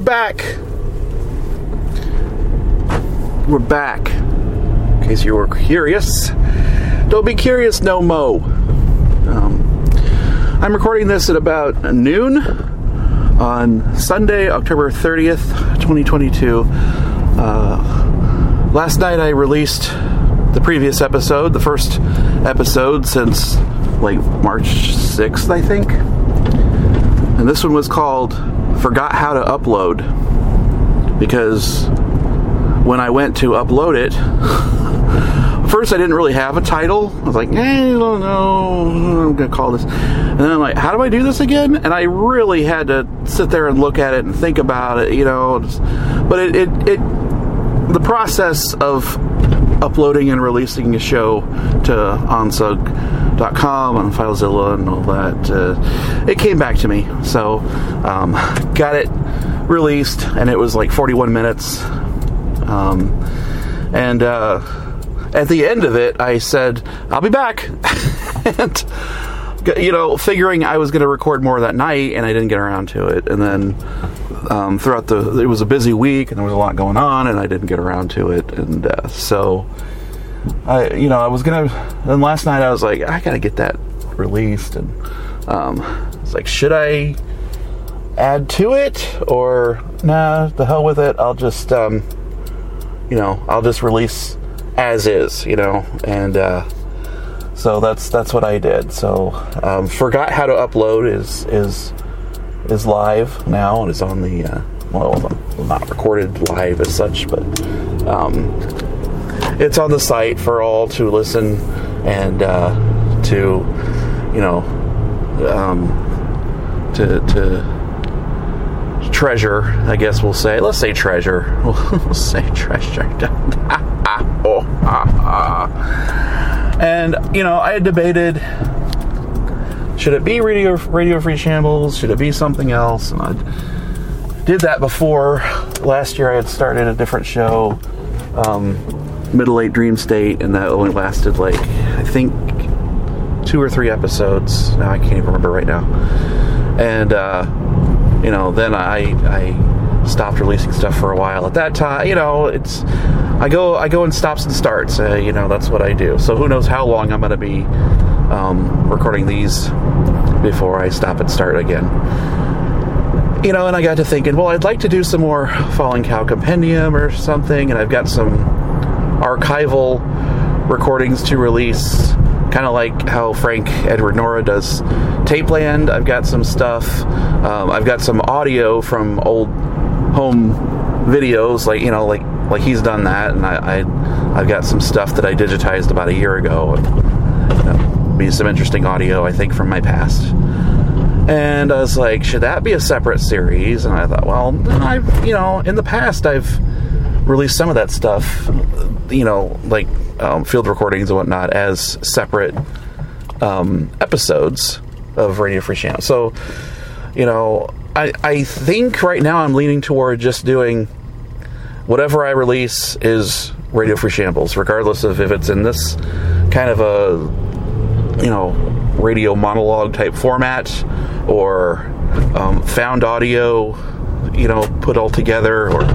back. We're back. In case you were curious. Don't be curious no mo. I'm recording this at about noon on Sunday, October 30th, 2022. Last night I released the previous episode, the first episode since like March 6th, I think. And this one was called Forgot How to Upload, because when I went to upload it, first I didn't really have a title. I was like, I don't know, I'm going to call this. And then I'm like, how do I do this again? And I really had to sit there and look at it and think about it, you know. But the process of uploading and releasing a show to onsug.com and FileZilla and all that, it came back to me. So, got it released, and it was like 41 minutes. And at the end of it, I said, I'll be back. And, you know, figuring I was going to record more that night, and I didn't get around to it. And then it was a busy week, and there was a lot going on, and I didn't get around to it. And so, then last night I was like, I got to get that released. And it's like, should I add to it? Or, nah, the hell with it. I'll just, I'll just release as is, and so that's what I did. So Forgot How to Upload is live now, and it's on the not recorded live as such, but it's on the site for all to listen and to treasure, I guess we'll say. Let's say treasure. We'll say treasure. And, I had debated, should it be Radio Free Shambles? Should it be something else? And I did that before. Last year I had started a different show, Middle Eight Dream State, and that only lasted I think 2 or 3 episodes. Now I can't even remember right now. And, then I stopped releasing stuff for a while. At that time, I go in stops and starts. That's what I do. So who knows how long I'm going to be recording these before I stop and start again. And I got to thinking, well, I'd like to do some more Falling Cow Compendium or something, and I've got some archival recordings to release, kind of like how Frank Edward Nora does Tapeland. I've got some stuff. I've got some audio from old home videos, like he's done that, and I've got some stuff that I digitized about a year ago. Be some interesting audio, I think, from my past. And I was like, should that be a separate series? And I thought, well, in the past I've released some of that stuff, field recordings and whatnot, as separate episodes of Radio Free Shambles. So, I think right now I'm leaning toward just doing whatever I release is Radio Free Shambles, regardless of if it's in this kind of a, radio monologue type format, or found audio, put all together, or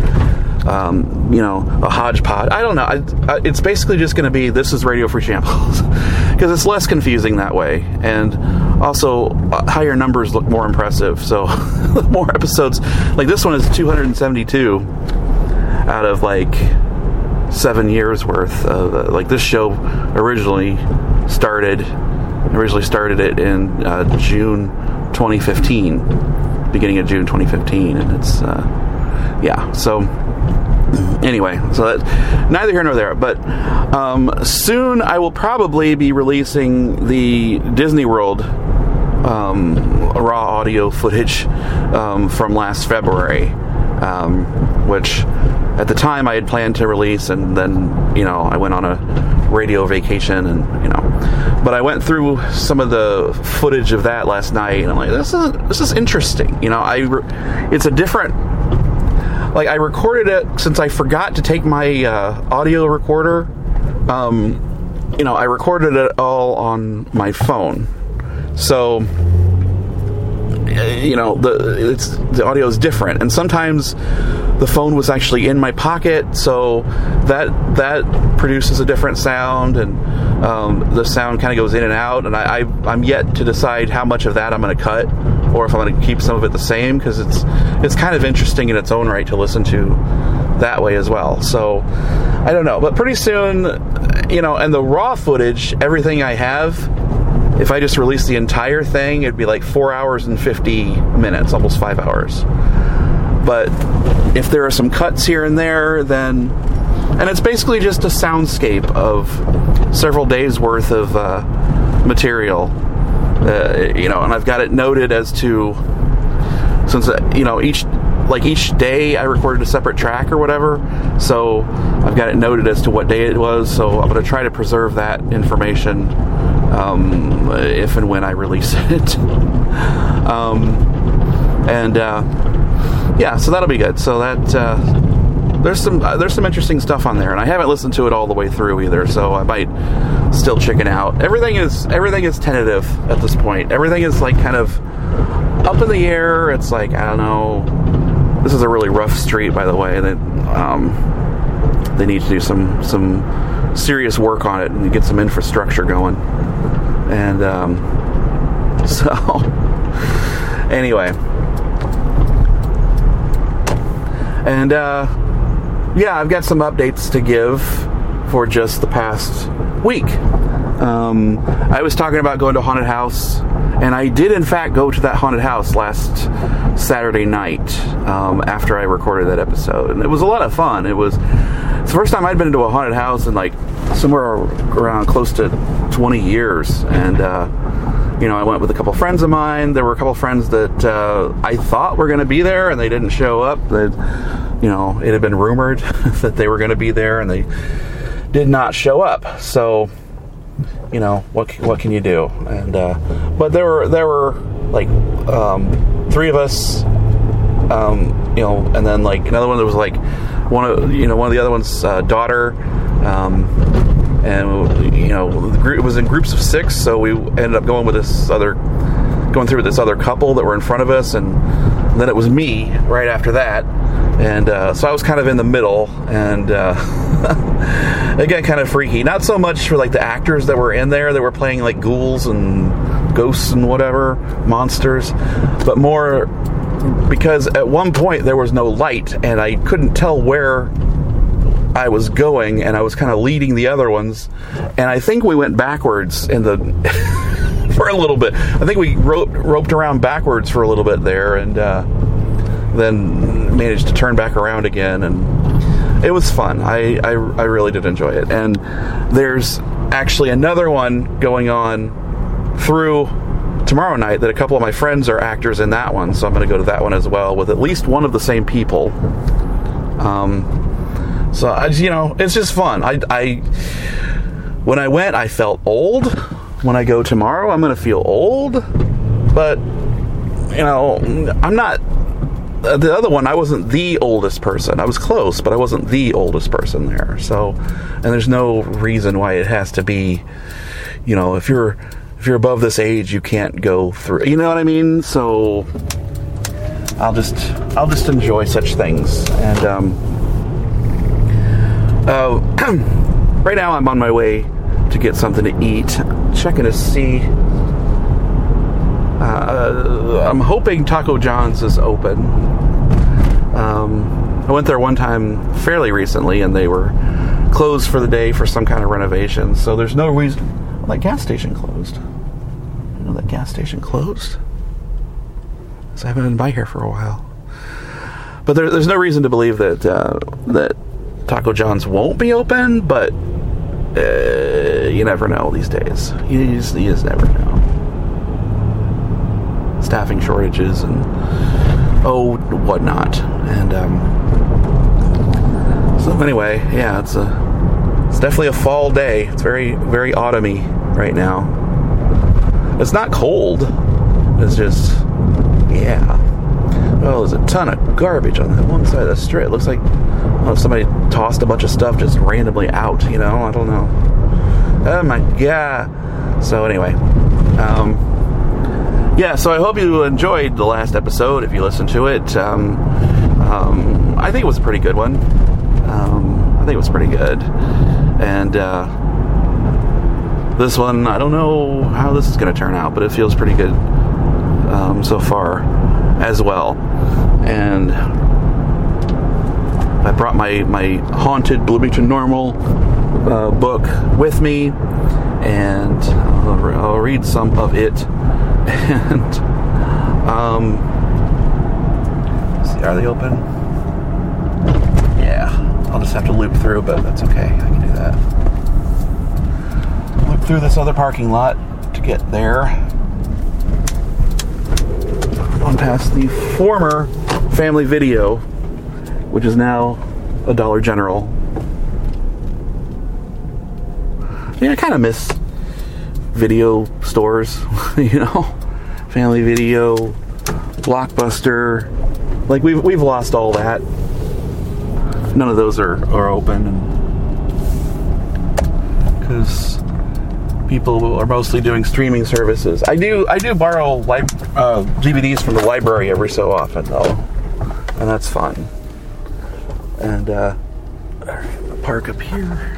a hodgepodge. I don't know. It's basically just going to be, this is Radio Free Shambles, because it's less confusing that way, and also higher numbers look more impressive. So more episodes, like this one is 272 out of 7 years worth of, this show originally started it in June 2015, beginning of June 2015, and it's so anyway, so that, neither here nor there, but soon I will probably be releasing the Disney World raw audio footage from last February, which at the time I had planned to release, and then I went on a radio vacation, and but I went through some of the footage of that last night, and I'm like, this is interesting. It's a different, I recorded it, since I forgot to take my audio recorder. I recorded it all on my phone, so the audio is different, and sometimes the phone was actually in my pocket, so that produces a different sound, and the sound kind of goes in and out, and I'm yet to decide how much of that I'm going to cut, or if I'm going to keep some of it the same, because it's kind of interesting in its own right to listen to that way as well. So I don't know, but pretty soon, and the raw footage, everything I have, if I just release the entire thing, it'd be like 4 hours and 50 minutes, almost 5 hours. But if there are some cuts here and there, and it's basically just a soundscape of several days worth of material, and I've got it noted as to, since each day I recorded a separate track or whatever, so I've got it noted as to what day it was, so I'm going to try to preserve that information if and when I release it. So that'll be good. So that there's some interesting stuff on there, and I haven't listened to it all the way through either, so I might still chicken out. Everything is tentative at this point. Everything is like kind of up in the air. It's like, I don't know. This is a really rough street, by the way. They need to do some serious work on it and get some infrastructure going. And so anyway, and I've got some updates to give for just the past week. I was talking about going to a haunted house, and I did in fact go to that haunted house last Saturday night after I recorded that episode, and it was a lot of fun. It's the first time I'd been into a haunted house in like somewhere around close to 20 years, and I went with a couple friends of mine. There were a couple friends that I thought were going to be there, and they didn't show up. It had been rumored that they were going to be there, and they did not show up. So, what can you do? And but there were like 3 of us, and then like another one that was like one of the other one's daughter, and the group was in groups of 6, so we ended up going through with this other couple that were in front of us, and then it was me right after that, and so I was kind of in the middle, and again, kind of freaky. Not so much for like the actors that were in there that were playing like ghouls and ghosts and whatever, monsters, but more because at one point there was no light, and I couldn't tell where I was going, and I was kind of leading the other ones, and I think we went backwards in the for a little bit. I think we roped around backwards for a little bit there, and then managed to turn back around again, and it was fun. I really did enjoy it. And there's actually another one going on through tomorrow night that a couple of my friends are actors in that one, so I'm going to go to that one as well with at least one of the same people. So it's just fun. When I went, I felt old. When I go tomorrow, I'm going to feel old. But I'm not. The other one, I wasn't the oldest person. I was close, but I wasn't the oldest person there. So, and there's no reason why it has to be. If you're above this age, you can't go through. You know what I mean? So, I'll just enjoy such things. And right now I'm on my way to get something to eat. Checking to see. I'm hoping Taco John's is open. I went there one time fairly recently, and they were closed for the day for some kind of renovation. So there's no reason. Well, that gas station closed. That gas station closed. So I haven't been by here for a while. But there's no reason to believe that Taco John's won't be open, but you never know these days. You just never know. Staffing shortages and whatnot. And so anyway, yeah, it's definitely a fall day. It's very, very autumny right now. It's not cold. It's just, yeah. Oh, there's a ton of garbage on that one side of the street. It looks like somebody tossed a bunch of stuff just randomly out, I don't know. Oh my God. So anyway, yeah, so I hope you enjoyed the last episode if you listened to it. I think it was a pretty good one. I think it was pretty good. And this one, I don't know how this is going to turn out, but it feels pretty good so far as well. And I brought my Haunted Bloomington Normal book with me, and I'll read some of it. And see, are they open? Yeah, I'll just have to loop through, but that's okay. I can do that. Loop through this other parking lot to get there. On past the former Family Video, which is now a Dollar General. Yeah, I kind of miss video stores, Family Video, Blockbuster. Like we've lost all that. None of those are open, because people are mostly doing streaming services. I do borrow DVDs from the library every so often, though, and that's fun. And all right, park up here.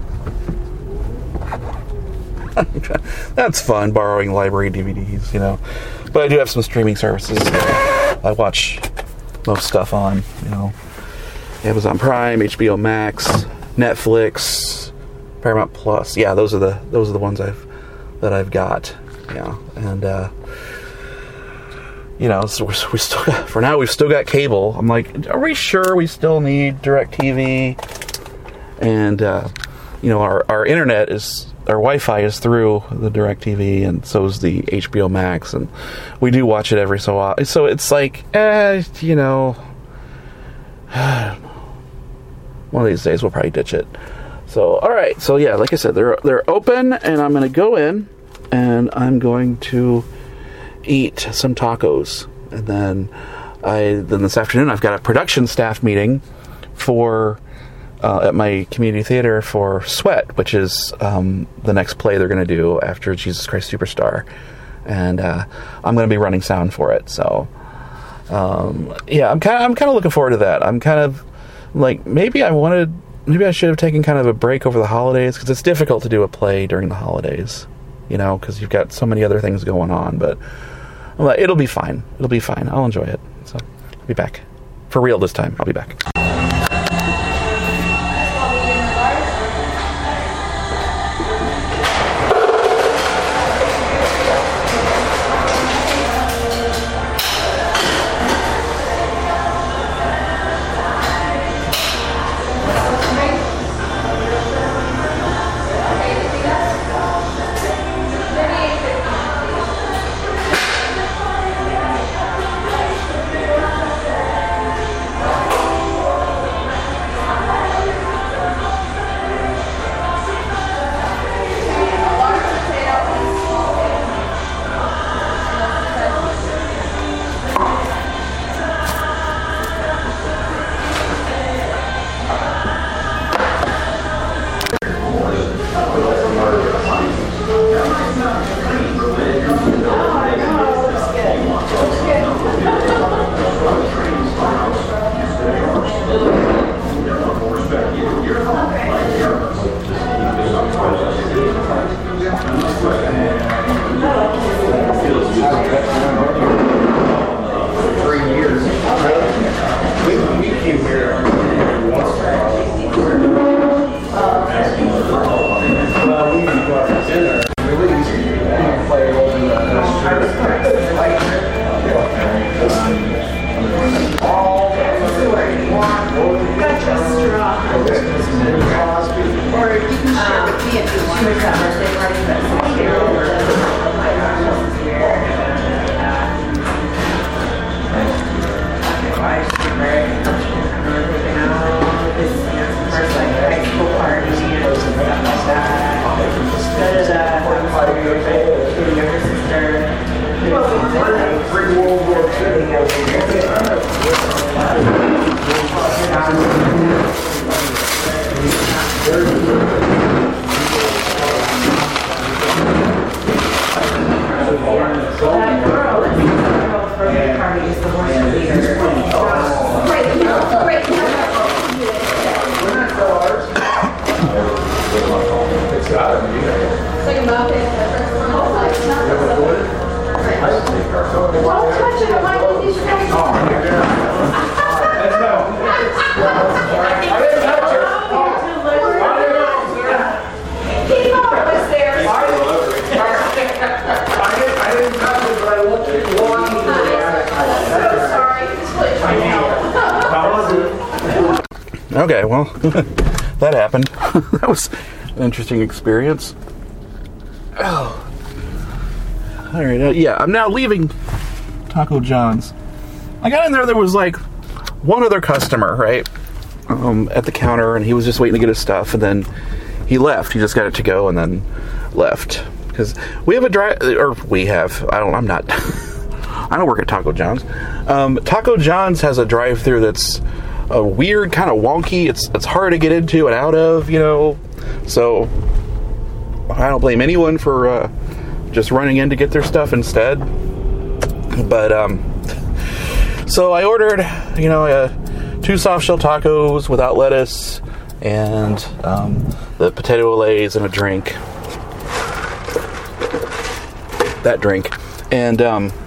That's fun, borrowing library DVDs, But I do have some streaming services I watch most stuff on, Amazon Prime, HBO Max, Netflix, Paramount Plus. Yeah, those are the ones I've got. Yeah, and so we still got, for now we've still got cable. I'm like, are we sure we still need DirecTV? And our internet is. Our Wi-Fi is through the DirecTV, and so is the HBO Max, and we do watch it every so often. So it's like, one of these days we'll probably ditch it. So, all right. So yeah, like I said, they're open, and I'm going to go in, and I'm going to eat some tacos, and then this afternoon I've got a production staff meeting for. At my community theater for Sweat, which is the next play they're going to do after Jesus Christ Superstar, and I'm going to be running sound for it. So, yeah, I'm kind of looking forward to that. I'm kind of like maybe I should have taken kind of a break over the holidays, because it's difficult to do a play during the holidays, because you've got so many other things going on. But it'll be fine. It'll be fine. I'll enjoy it. So I'll be back for real this time. I'll be back. That girl. Okay, well, that happened. That was an interesting experience. Oh. All right, yeah, I'm now leaving Taco John's. I got in there was like one other customer, right, at the counter, and he was just waiting to get his stuff, and then he left. He just got it to go and then left. Because we have I'm not, I don't work at Taco John's. Taco John's has a drive-thru that's a weird, kind of wonky. It's hard to get into and out of, so I don't blame anyone for just running in to get their stuff instead. But so I ordered 2 soft shell tacos without lettuce and the potato Olays and a drink. That drink. And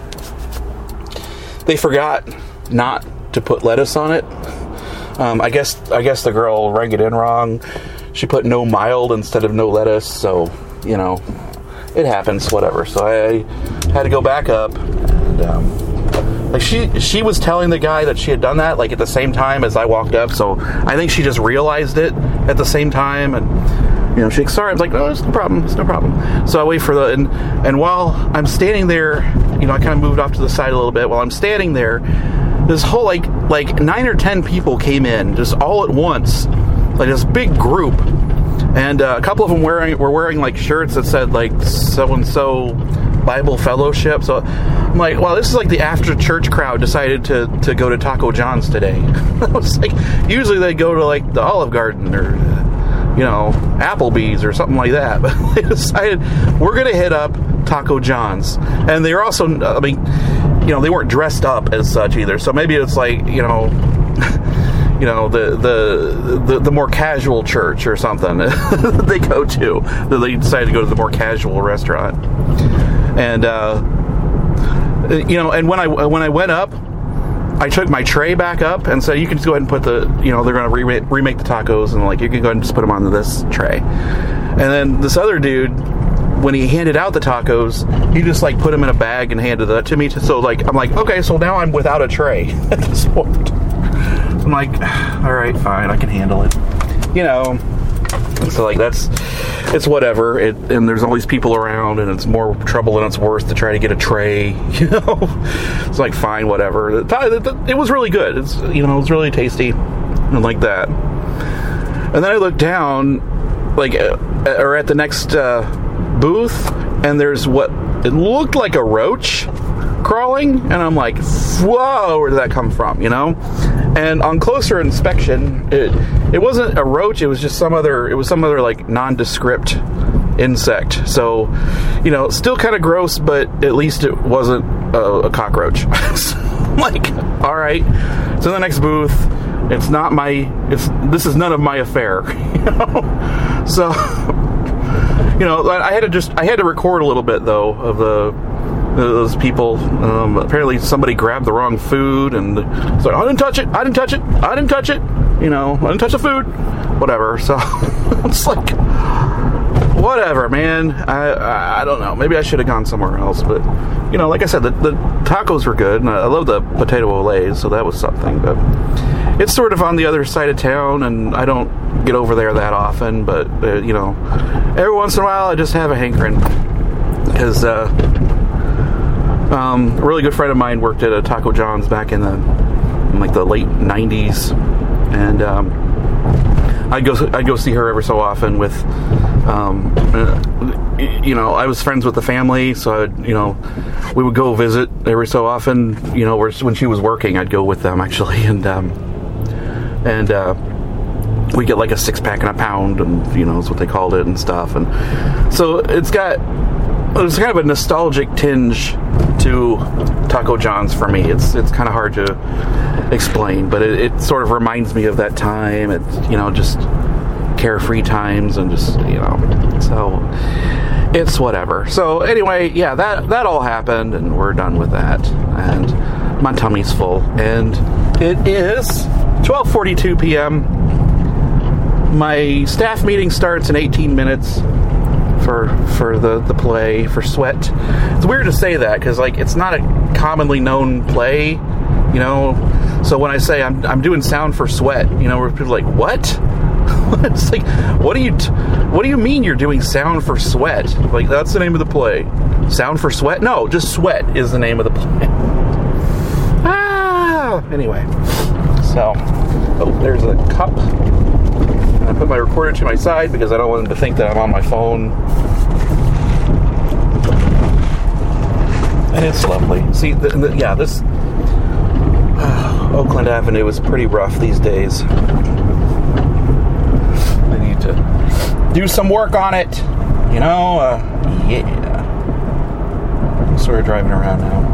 they forgot not to put lettuce on it. I guess the girl rang it in wrong. She put no mild instead of no lettuce, so it happens, whatever. So I had to go back up, and like she was telling the guy that she had done that like at the same time as I walked up. So I think she just realized it at the same time, and she's like, sorry. I was like, no, it's no problem. So I wait for and while I'm standing there, I kind of moved off to the side a little bit. While I'm standing there, this whole like 9 or 10 people came in just all at once, like this big group, and a couple of them were wearing like shirts that said like so and so Bible Fellowship. So I'm like, wow, this is like the after church crowd decided to go to Taco John's today. I was like, usually they go to like the Olive Garden or Applebee's or something like that, but they decided we're gonna hit up Taco John's. And they were also, they weren't dressed up as such either. So maybe it's like, the more casual church or something they go to. They decided to go to the more casual restaurant. And and when I went up, I took my tray back up and said, you can just go ahead and put they're going to remake the tacos, and like, you can go ahead and just put them onto this tray. And then this other dude, when he handed out the tacos, he just like put them in a bag and handed that to me. So like, I'm like, okay, so now I'm without a tray at this point. I'm like, all right, fine, I can handle it. So like it's whatever. And there's all these people around, and it's more trouble than it's worth to try to get a tray. It's like, fine, whatever. It was really good. It's it was really tasty and like that. And then I looked down, like, or at the next booth, and there's what it looked like a roach crawling, and I'm like, whoa, where did that come from? And on closer inspection, it wasn't a roach. It was just some other like nondescript insect. So, still kind of gross, but at least it wasn't a cockroach. So, like, all right. So the next booth, this is none of my affair. So, I had to record a little bit though of those people. Apparently somebody grabbed the wrong food, and it's like, I didn't touch it. I didn't touch it. I didn't touch the food. Whatever. So it's like, whatever, man. I don't know. Maybe I should have gone somewhere else. But like I said, the tacos were good, and I love the potato Olays, so that was something. But it's sort of on the other side of town, and I don't get over there that often. But every once in a while, I just have a hankering, because a really good friend of mine worked at a Taco John's back in the late 90s, and I'd go see her every so often with I was friends with the family, so we would go visit every so often. When she was working, I'd go with them actually, and we get like a 6-pack and a pound, and is what they called it and stuff. And so there's kind of a nostalgic tinge to Taco John's for me. It's kind of hard to explain, but it sort of reminds me of that time. It's just carefree times, and just so it's whatever. So anyway, yeah, that all happened, and we're done with that. And my tummy's full, and it is 12:42 p.m. My staff meeting starts in 18 minutes for the play for Sweat. It's weird to say that because like it's not a commonly known play, you know. So when I say I'm doing sound for Sweat, you know, where people are like, what? It's like, what do you mean you're doing sound for Sweat? Like, that's the name of the play. Sound for Sweat? No, just Sweat is the name of the play. Anyway, so there's a cup. I put my recorder to my side because I don't want them to think that I'm on my phone. And it's lovely. See, this Oakland Avenue is pretty rough these days. I need to do some work on it. You know, yeah. So we're driving around now.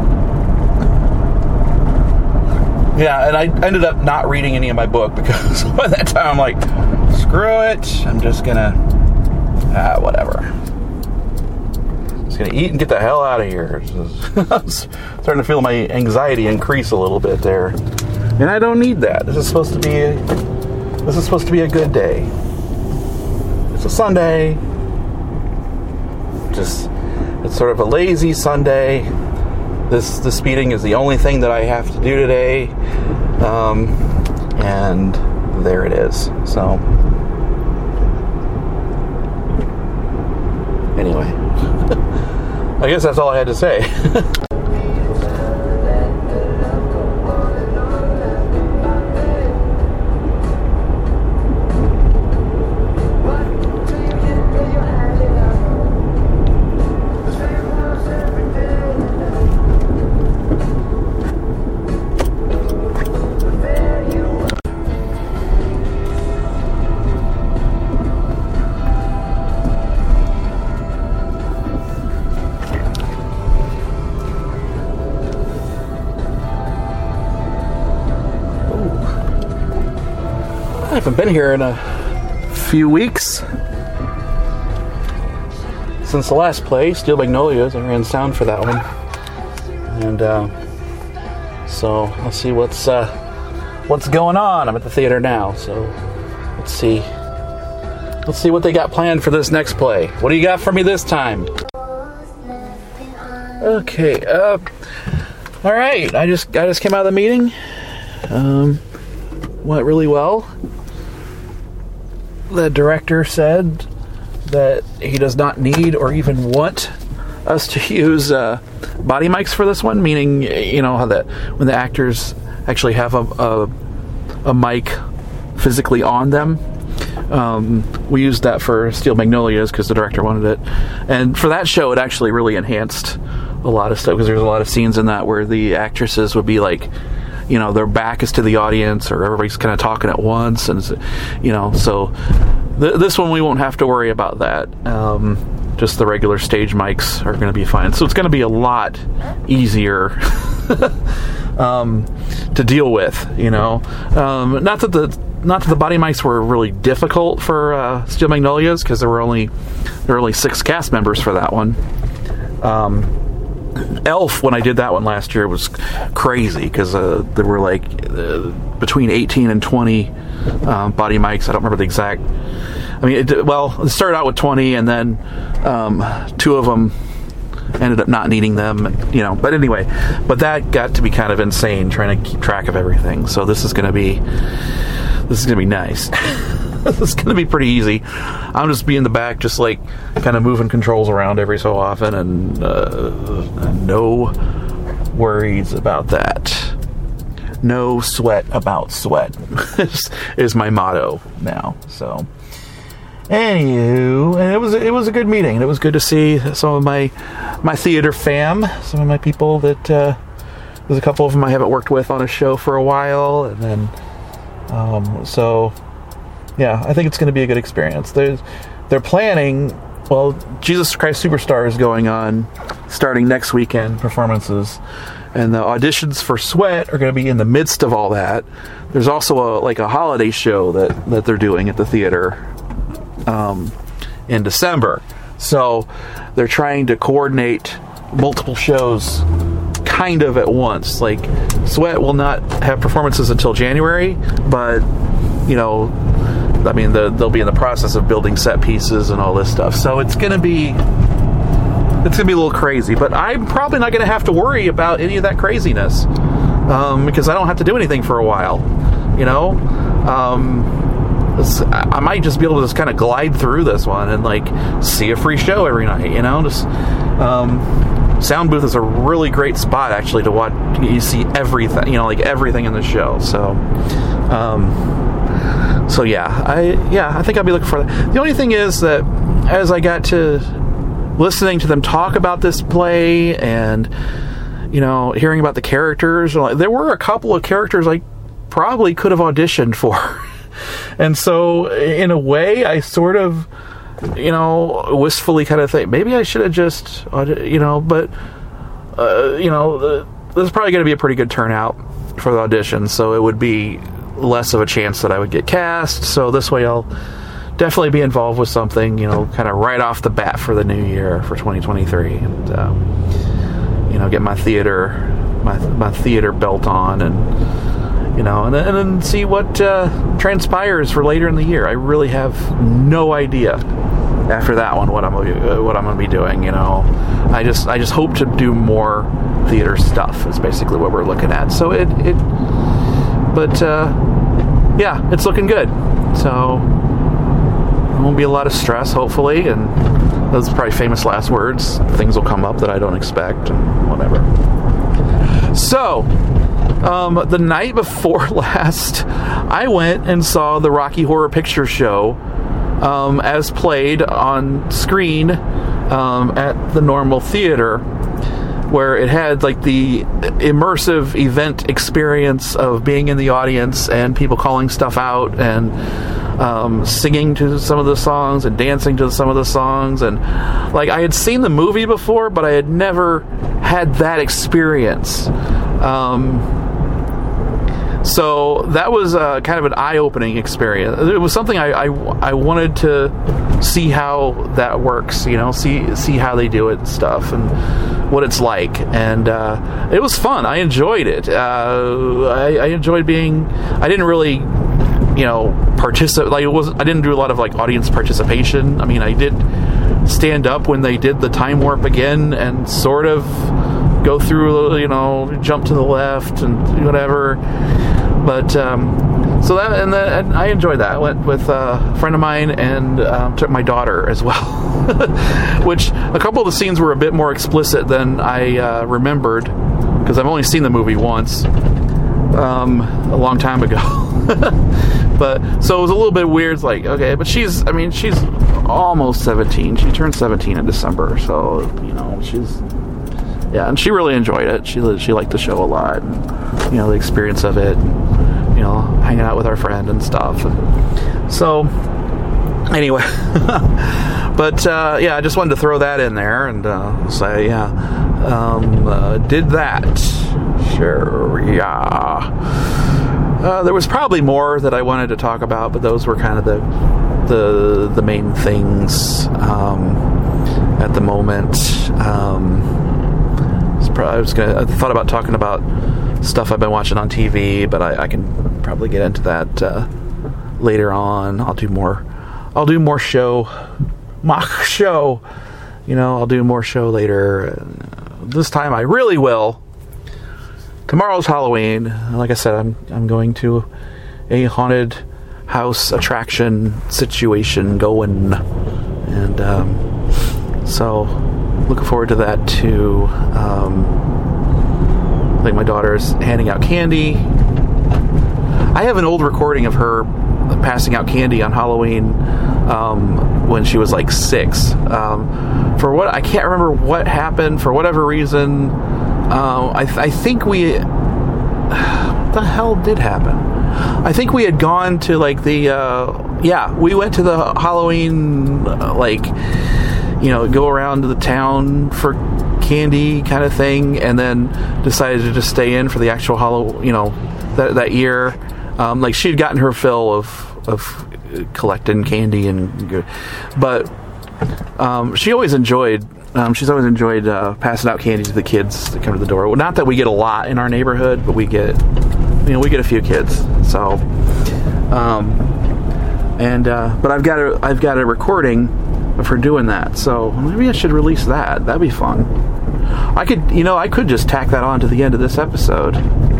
Yeah, and I ended up not reading any of my book because by that time I'm like, screw it. I'm just gonna, whatever. Just gonna eat and get the hell out of here. I'm starting to feel my anxiety increase a little bit there, and I don't need that. This is supposed to be a good day. It's a Sunday. It's sort of a lazy Sunday. This meeting is the only thing that I have to do today, and there it is. So, anyway, I guess that's all I had to say. I haven't been here in a few weeks since the last play, Steel Magnolias. I ran sound for that one, and so let's see what's going on. I'm at the theater now, so let's see what they got planned for this next play. What do you got for me this time? Okay, all right. I just came out of the meeting. Went really well. The director said that he does not need or even want us to use body mics for this one, meaning, you know, how that when the actors actually have a mic physically on them. We used that for Steel Magnolias because the director wanted it, and for that show it actually really enhanced a lot of stuff because there's a lot of scenes in that where the actresses would be like, you know, their back is to the audience, or everybody's kind of talking at once, and you know, so this one we won't have to worry about that. Just the regular stage mics are going to be fine. So it's going to be a lot easier to deal with, you know. Not that the body mics were really difficult for Steel Magnolias because there were only 6 cast members for that one. Elf, when I did that one last year, was crazy because there were like between 18 and 20 body mics. I don't remember the exact. I mean, it started out with 20, and then 2 of them ended up not needing them. You know, but anyway, that got to be kind of insane trying to keep track of everything. So this is going to be nice. This is going to be pretty easy. I'm just be in the back, just like kind of moving controls around every so often, and no worries about that. No sweat about sweat is my motto now. So, anywho, and it was a good meeting. It was good to see some of my theater fam, some of my people that there's a couple of them I haven't worked with on a show for a while, and then so. Yeah, I think it's going to be a good experience. They're planning, well, Jesus Christ Superstar is going on starting next weekend, performances, and the auditions for Sweat are going to be in the midst of all that. There's also a holiday show that they're doing at the theater in December. So they're trying to coordinate multiple shows kind of at once. Like, Sweat will not have performances until January, but, you know, I mean, they'll be in the process of building set pieces and all this stuff. So it's going to be a little crazy, but I'm probably not going to have to worry about any of that craziness, because I don't have to do anything for a while, you know. I might just be able to just kind of glide through this one and like see a free show every night, you know. Just Sound Booth is a really great spot actually to watch. You see everything, you know, like everything in the show. So yeah, I think I'll be looking for that. The only thing is that as I got to listening to them talk about this play and, you know, hearing about the characters, there were a couple of characters I probably could have auditioned for. And so in a way I sort of, you know, wistfully kind of think maybe I should have just, you know, but you know, there's probably going to be a pretty good turnout for the audition, so it would be less of a chance that I would get cast. So this way I'll definitely be involved with something, you know, kind of right off the bat for the new year, for 2023, and you know, get my theater belt on, and, you know, and then see what transpires for later in the year. I really have no idea after that one what I'm gonna be doing. You know, I just hope to do more theater stuff. Is basically what we're looking at. So yeah, it's looking good. So there won't be a lot of stress, hopefully, and those are probably famous last words. Things will come up that I don't expect and whatever. So the night before last, I went and saw the Rocky Horror Picture Show as played on screen at the Normal Theater, where it had like the immersive event experience of being in the audience and people calling stuff out and singing to some of the songs and dancing to some of the songs. And like, I had seen the movie before, but I had never had that experience. So that was kind of an eye-opening experience. It was something I wanted to see how that works, you know, see how they do it and stuff, and what it's like. And it was fun. I enjoyed it. I enjoyed being. I didn't really, you know, participate. Like, I didn't do a lot of like audience participation. I mean, I did stand up when they did the time warp again and sort of go through, you know, jump to the left and whatever. But so that, and I enjoyed that. I went with a friend of mine and took my daughter as well, which a couple of the scenes were a bit more explicit than I remembered, because I've only seen the movie once a long time ago. But so it was a little bit weird. It's like, okay, but she's almost 17. She turned 17 in December, so, you know, yeah, and she really enjoyed it. She liked the show a lot, and, you know, the experience of it, and, you know, hanging out with our friend and stuff. And so, anyway, but yeah, I just wanted to throw that in there and say, yeah, did that. Sure, yeah. There was probably more that I wanted to talk about, but those were kind of the main things at the moment. I thought about talking about stuff I've been watching on TV, but I can probably get into that later on. I'll do more show, mock show. You know, I'll do more show later. This time I really will. Tomorrow's Halloween. Like I said, I'm going to a haunted house attraction situation going, and so looking forward to that too. Like, my daughter's handing out candy. I have an old recording of her passing out candy on Halloween when she was like 6. For what I can't remember what happened, for whatever reason. I think what the hell did happen? I think we had gone to like we went to the Halloween you know, go around to the town for candy kind of thing, and then decided to just stay in for the actual Halloween, you know, that year. Like, she had gotten her fill of collecting candy, but she's always enjoyed passing out candy to the kids that come to the door. Well, not that we get a lot in our neighborhood, but we get a few kids. So, but I've got a recording of her doing that. So maybe I should release that. That'd be fun. I could just tack that on to the end of this episode.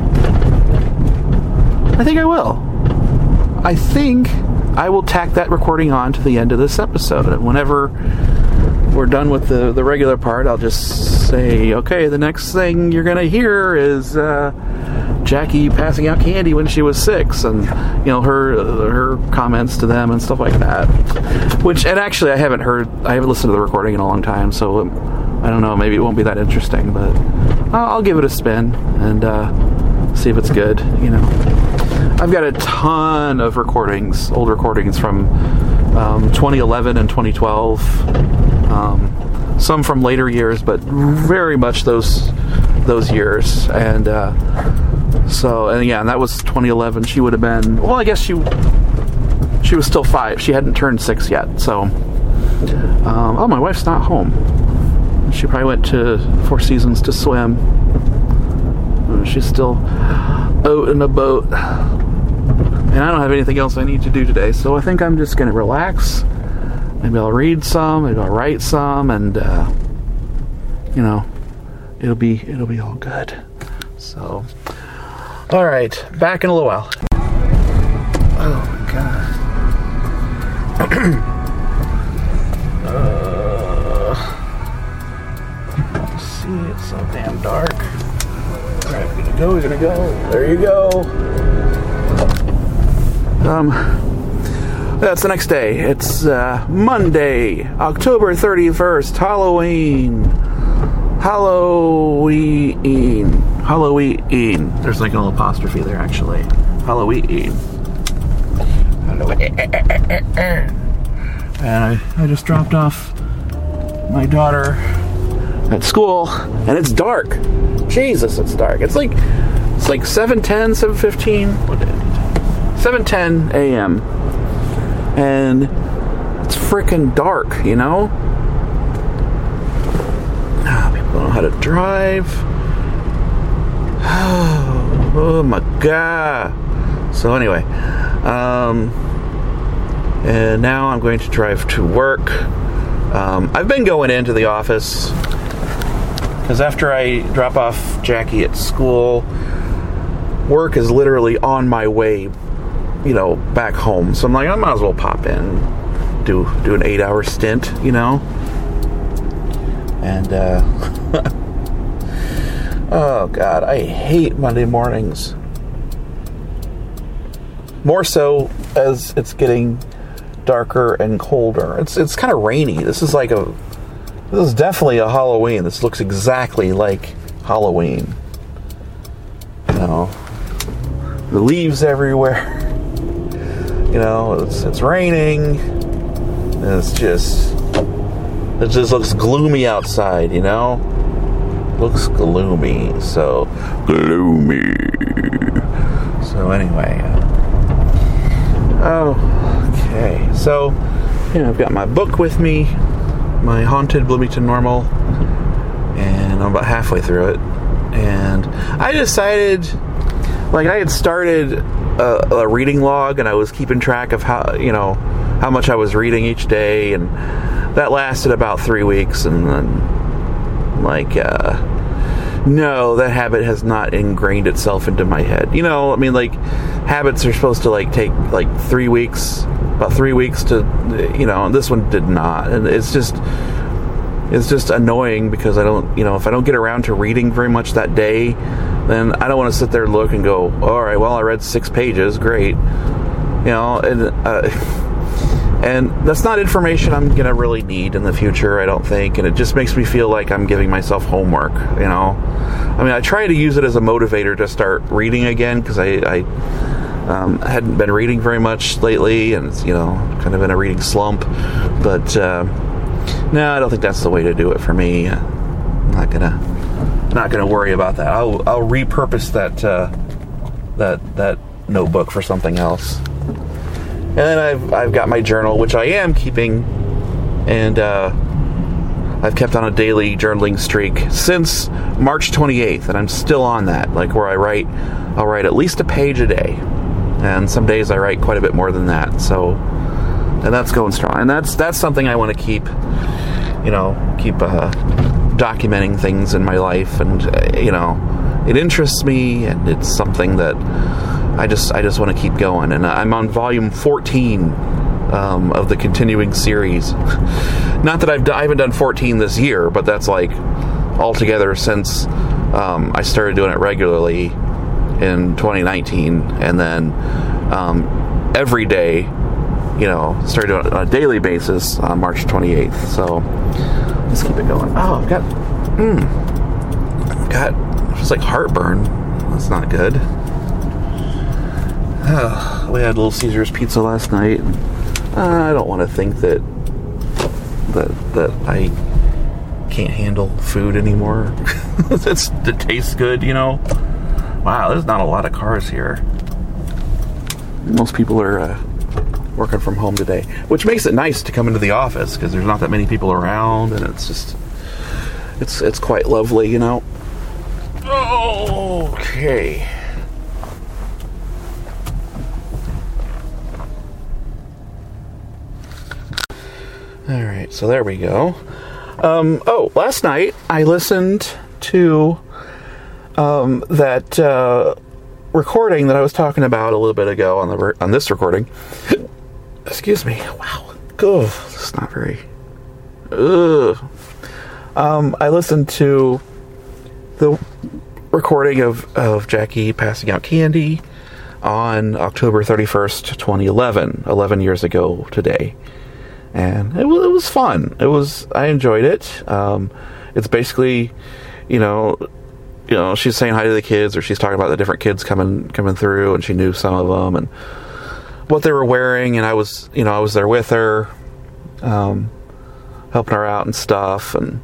I think I will. I think I will tack that recording on to the end of this episode. And whenever we're done with the regular part, I'll just say, okay, the next thing you're going to hear is Jackie passing out candy when she was 6, and her comments to them and stuff like that. And actually, I haven't listened to the recording in a long time, so I don't know, maybe it won't be that interesting, but I'll give it a spin and see if it's good. I've got a ton of old recordings from 2011 and 2012. Some from later years, but very much those years. And and that was 2011. She would have been, well, I guess she was still 5. She hadn't turned 6 yet. So, my wife's not home. She probably went to Four Seasons to swim. She's still out in a boat. And I don't have anything else I need to do today, so I think I'm just going to relax. Maybe I'll read some, maybe I'll write some, and it'll be all good. So, all right, back in a little while. Oh my God. See, it's so damn dark. All right, we're gonna go. There you go. That's the next day. It's Monday, October 31st, Halloween. There's like a little apostrophe there, actually. Halloween. And I just dropped off my daughter at school, and it's dark. Jesus, it's dark. It's like 7:10, 7:15. 7:10 a.m. And it's freaking dark, People don't know how to drive. Oh my God. So anyway, and now I'm going to drive to work. I've been going into the office because after I drop off Jackie at school, work is literally on my way, back home. So I'm like, I might as well pop in, do an 8-hour stint, And, oh God, I hate Monday mornings. More so as it's getting darker and colder. It's kind of rainy. This is definitely a Halloween. This looks exactly like Halloween. The leaves everywhere. It's raining. It just looks gloomy outside, Looks gloomy. So gloomy. So anyway. Okay. So, I've got my book with me, my Haunted Bloomington Normal, and I'm about halfway through it. And I decided, I had started a reading log, and I was keeping track of how much I was reading each day, and that lasted about 3 weeks, and then no, that habit has not ingrained itself into my head. Habits are supposed to take 3 weeks, about 3 weeks to, and this one did not, and it's just annoying because I don't, if I don't get around to reading very much that day, then I don't want to sit there and look and go, all right, well, I read 6 pages, great, and that's not information I'm going to really need in the future, I don't think, and it just makes me feel like I'm giving myself homework, I try to use it as a motivator to start reading again, because I hadn't been reading very much lately, and it's, kind of in a reading slump, but no, I don't think that's the way to do it for me. I'm not gonna worry about that. I'll repurpose that notebook for something else. And then I've got my journal, which I am keeping And I've kept on a daily journaling streak since March 28th, and I'm still on that, like where I'll write at least a page a day. And some days I write quite a bit more than that. So, and that's going strong. And that's something I want to keep documenting things in my life. And, it interests me, and it's something that I just want to keep going. And I'm on volume 14 of the continuing series. Not that I haven't done 14 this year, but that's like altogether since I started doing it regularly in 2019, and then every day, started doing it on a daily basis on March 28th. So let's keep it going. Oh, I've got just like heartburn. That's not good. We had Little Caesars pizza last night. I don't want to think that I can't handle food anymore. It tastes good, Wow, there's not a lot of cars here. Most people are working from home today, which makes it nice to come into the office because there's not that many people around, and it's just it's quite lovely, Okay. All right, so there we go. Last night I listened to that recording that I was talking about a little bit ago on this recording. Excuse me. Wow. Good. It's not very. I listened to the recording of Jackie passing out candy on October 31st, 2011, 11 years ago today. And it was fun. I enjoyed it. It's basically, she's saying hi to the kids, or she's talking about the different kids coming through, and she knew some of them and what they were wearing. And I was there with her, helping her out and stuff. And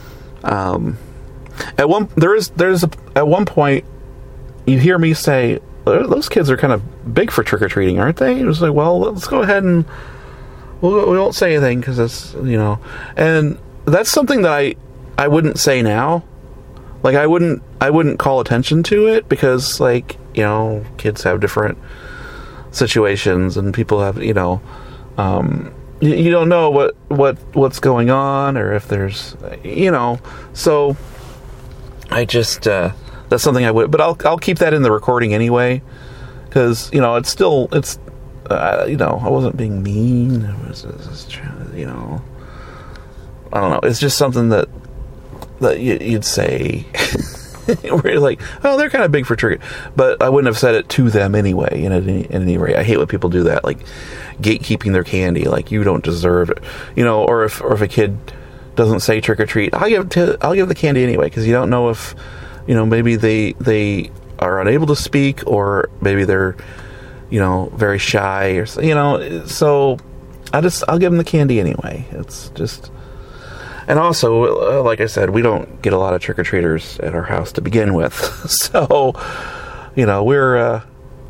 at one point, you hear me say, "Those kids are kind of big for trick or treating, aren't they?" It was like, well, let's go ahead and. We won't say anything because it's, and that's something that I wouldn't say now. Like, I wouldn't call attention to it because, like, kids have different situations, and people have, you don't know what's going on, or if there's, so I just, that's something I would, but I'll keep that in the recording anyway, because, it's I wasn't being mean. It was I don't know. It's just something that you'd say where you're like, oh, they're kind of big for trick, but I wouldn't have said it to them anyway. In any rate, I hate when people do that, like gatekeeping their candy, like you don't deserve it, or if a kid doesn't say trick or treat, I'll give the candy anyway, because you don't know if maybe they are unable to speak, or maybe they're very shy, or so I'll give them the candy anyway. It's just, and also, like I said, we don't get a lot of trick-or-treaters at our house to begin with, so we're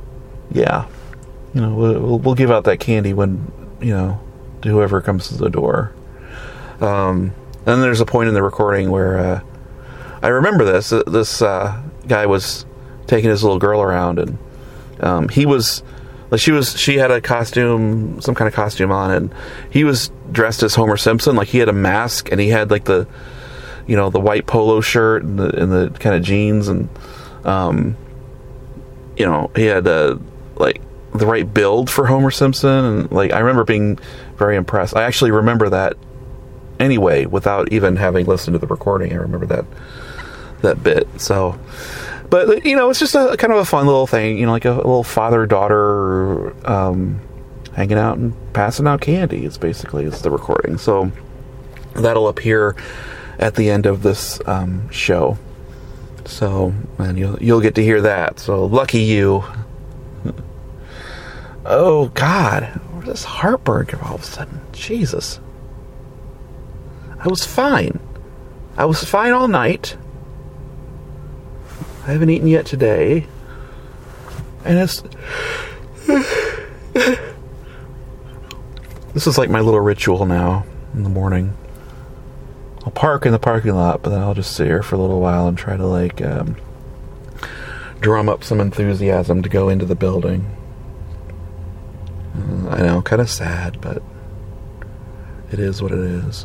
we'll give out that candy when to whoever comes to the door. Then there's a point in the recording where I remember this guy was taking his little girl around, and he was, like, she had some kind of costume on, and he was dressed as Homer Simpson. Like, he had a mask, and he had like the white polo shirt and the kind of jeans, and he had like the right build for Homer Simpson, and like I remember being very impressed. I actually remember that anyway, without even having listened to the recording. I remember that bit. So. But, it's just a kind of a fun little thing, like a little father-daughter hanging out and passing out candy. It's the recording. So that'll appear at the end of this show. So, and you'll get to hear that. So lucky you. Oh, God. Where's this heartburn all of a sudden? Jesus. I was fine. All night. I haven't eaten yet today, and this is like my little ritual now. in the morning. I'll park in the parking lot, but then I'll just sit here for a little while and try to drum up some enthusiasm to go into the building. I know, kind of sad, but it is what it is.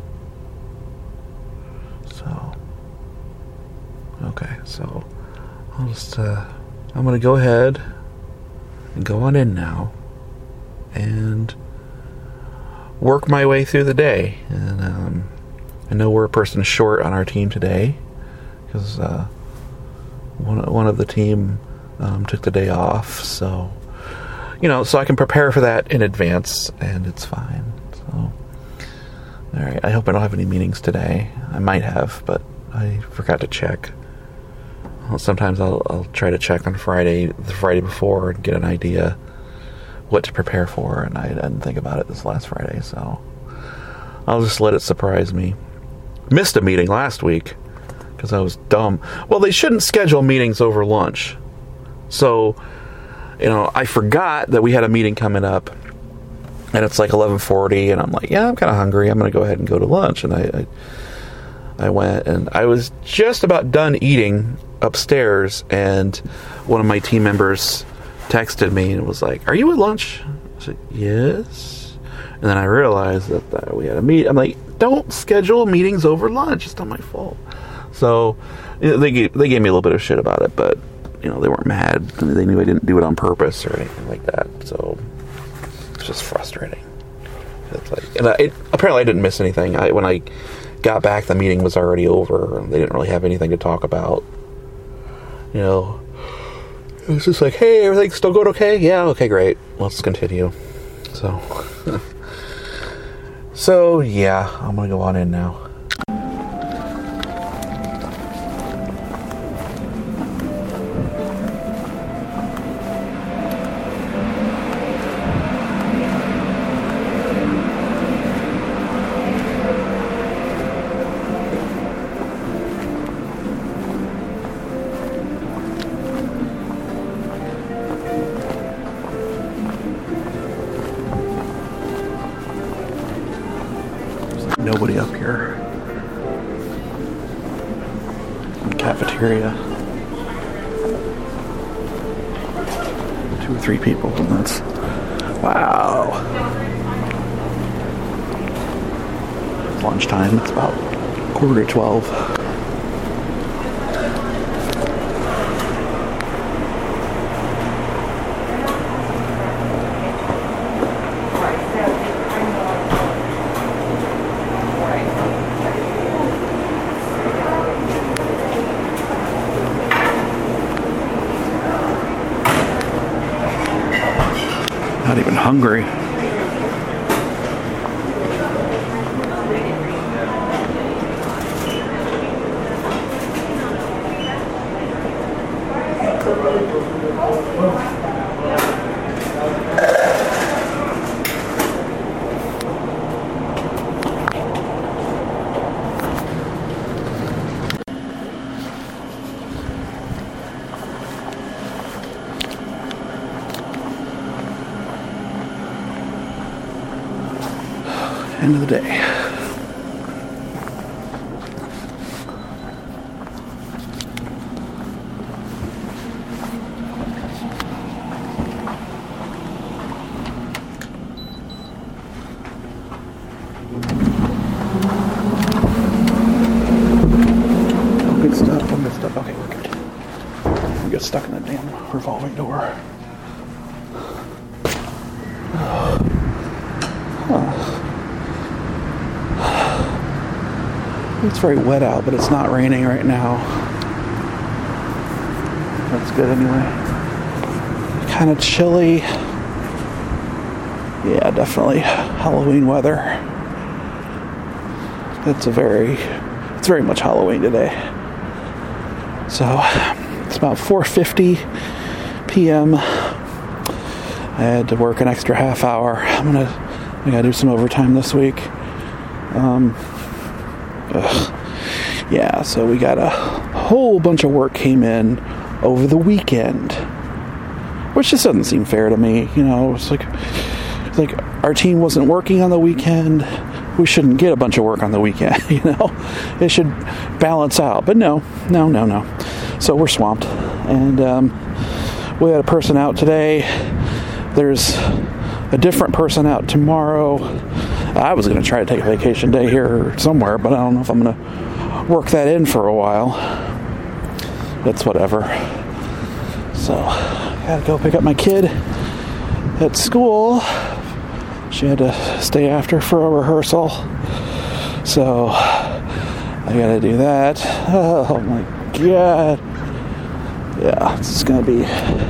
So, okay, so I'll just, I'm going to go ahead and go on in now and work my way through the day. And I know we're a person short on our team today because one of the team took the day off, so so I can prepare for that in advance, and it's fine. So, all right. I hope I don't have any meetings today. I might have, but I forgot to check. Well, sometimes I'll try to check on the Friday before, and get an idea what to prepare for, and I didn't think about it this last Friday, so I'll just let it surprise me. Missed a meeting last week because I was dumb. Well, they shouldn't schedule meetings over lunch. So, I forgot that we had a meeting coming up, and it's like 11:40, and I'm like, yeah, I'm kind of hungry. I'm going to go ahead and go to lunch. And I went, and I was just about done eating upstairs, and one of my team members texted me and was like, "Are you at lunch?" I said, "Yes." And then I realized that we had a meet. I'm like, don't schedule meetings over lunch. It's not my fault. So they gave me a little bit of shit about it, but they weren't mad. They knew I didn't do it on purpose or anything like that. So it's just frustrating. It's like, and apparently I didn't miss anything. When I got back, the meeting was already over, and they didn't really have anything to talk about. It was just like, hey, everything's still going okay? Yeah, okay, great. Let's continue. So yeah, I'm gonna go on in now. Nobody up here. In the cafeteria. 2 or 3 people, and that's wow. It's lunchtime. It's about 11:45. Not even hungry. End of the day. Oh, good stuff. Good stuff. Okay, we're good. We got stuck in that damn revolving door. It's very wet out, but it's not raining right now. That's good anyway. Kind of chilly. Yeah, definitely Halloween weather. It's very much Halloween today. So it's about 4:50 p.m. I had to work an extra half hour. I gotta do some overtime this week. Yeah, so we got a whole bunch of work came in over the weekend, which just doesn't seem fair to me. It's like our team wasn't working on the weekend, we shouldn't get a bunch of work on the weekend, It should balance out. But no. So we're swamped. And we had a person out today. There's a different person out tomorrow. I was going to try to take a vacation day here somewhere, but I don't know if I'm going to work that in for a while. It's whatever. So, I got to go pick up my kid at school. She had to stay after for a rehearsal. So, I got to do that. Oh my God. Yeah, it's going to be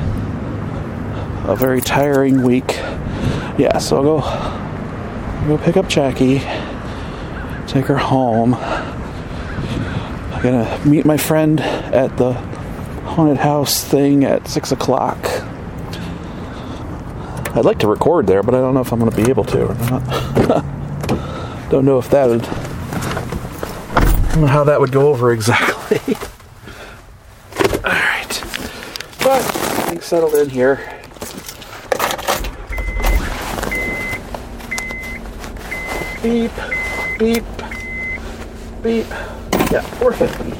a very tiring week. Yeah, so I'll go pick up Jackie, take her home. I'm gonna meet my friend at the haunted house thing at 6 o'clock. I'd like to record there, but I don't know if I'm gonna be able to or not. Don't know if that would, I don't know how that would go over exactly. Alright. But getting settled in here. Beep, beep, beep. Yeah, 450.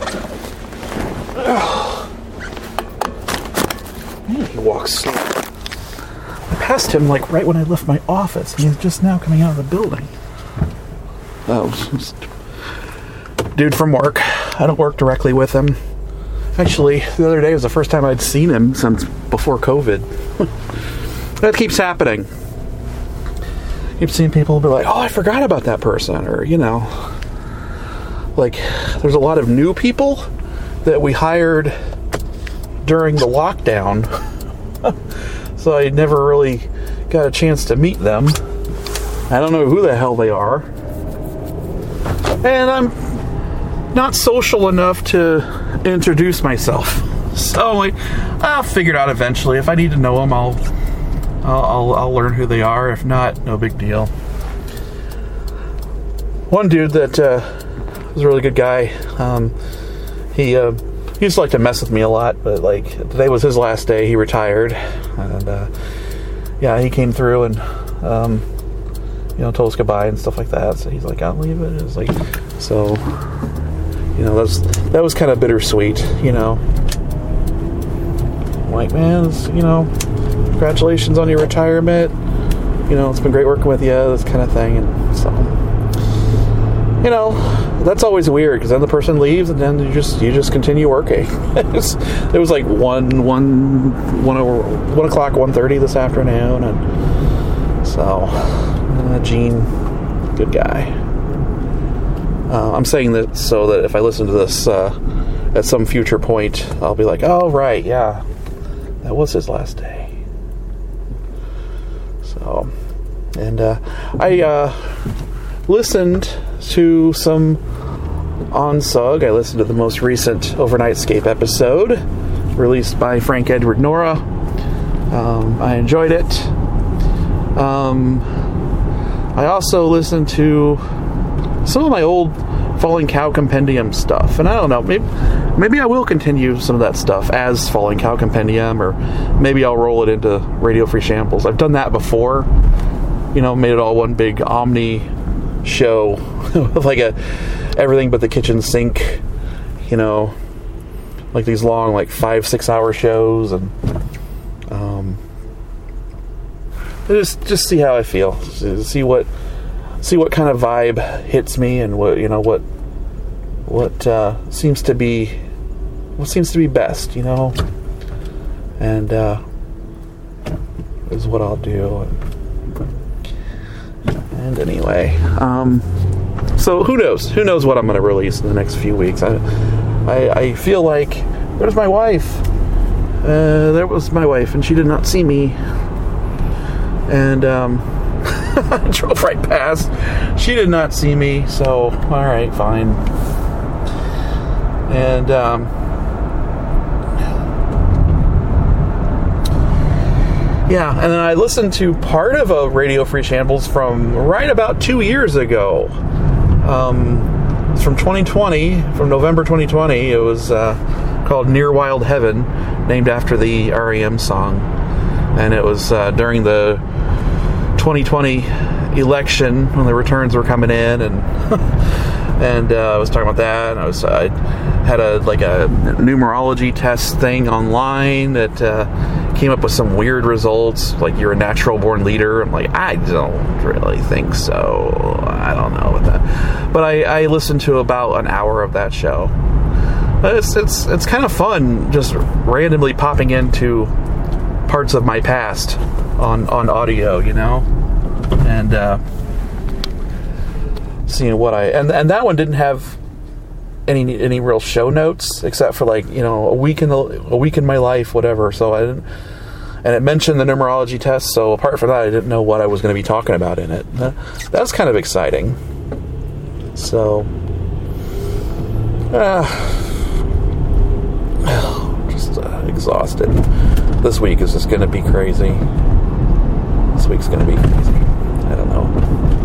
Oh. Man, he walks slow. I passed him like right when I left my office. He's just now coming out of the building. Oh, dude from work. I don't work directly with him. Actually, the other day was the first time I'd seen him since before COVID. That keeps happening. You've seen people be like, oh, I forgot about that person, or, like, there's a lot of new people that we hired during the lockdown, so I never really got a chance to meet them. I don't know who the hell they are, and I'm not social enough to introduce myself, so I'll figure it out eventually. If I need to know them, I'll learn who they are. If not, no big deal. One dude that was a really good guy. He used to like to mess with me a lot, but like today was his last day. He retired, and yeah, he came through and told us goodbye and stuff like that. So he's like, I'll leave it. It was like, so that was kind of bittersweet. Like, man, congratulations on your retirement. It's been great working with you, this kind of thing. And so, that's always weird, because then the person leaves and then you just continue working. It was like 1 o'clock, 1:30 this afternoon. And so, Gene, good guy. I'm saying that so that if I listen to this at some future point, I'll be like, oh, right, yeah, that was his last day. So, and I listened to some OnSug. I listened to the most recent Overnightscape episode released by Frank Edward Nora. I enjoyed it. I also listened to some of my old Falling Cow Compendium stuff, and I don't know, maybe I will continue some of that stuff as Falling Cow Compendium, or maybe I'll roll it into Radio Free Shambles. I've done that before, made it all one big Omni show with like everything but the kitchen sink, like these long, like 5-6 hour shows, and just see how I feel, see what kind of vibe hits me, and what seems to be best, and is what I'll do. And anyway, so who knows what I'm going to release in the next few weeks. I feel like there's my wife. There was my wife, and she did not see me. And I drove right past. She did not see me, so all right, fine. And yeah, and then I listened to part of a Radio Free Shambles from right about 2 years ago. It's from 2020, from November 2020. It was called Near Wild Heaven, named after the R.E.M. song. And it was during the 2020 election when the returns were coming in, and and I was talking about that. And I had a numerology test thing online that came up with some weird results, like you're a natural born leader. I'm like, I don't really think so. I don't know about that. But I listened to about an hour of that show. It's kind of fun just randomly popping into parts of my past on audio, and seeing what and that one didn't have any real show notes except for a week in my life, whatever. So I didn't, and it mentioned the numerology test. So apart from that, I didn't know what I was going to be talking about in it. That's kind of exciting. So, just exhausted. This week is just going to be crazy. This week's going to be crazy. I don't know.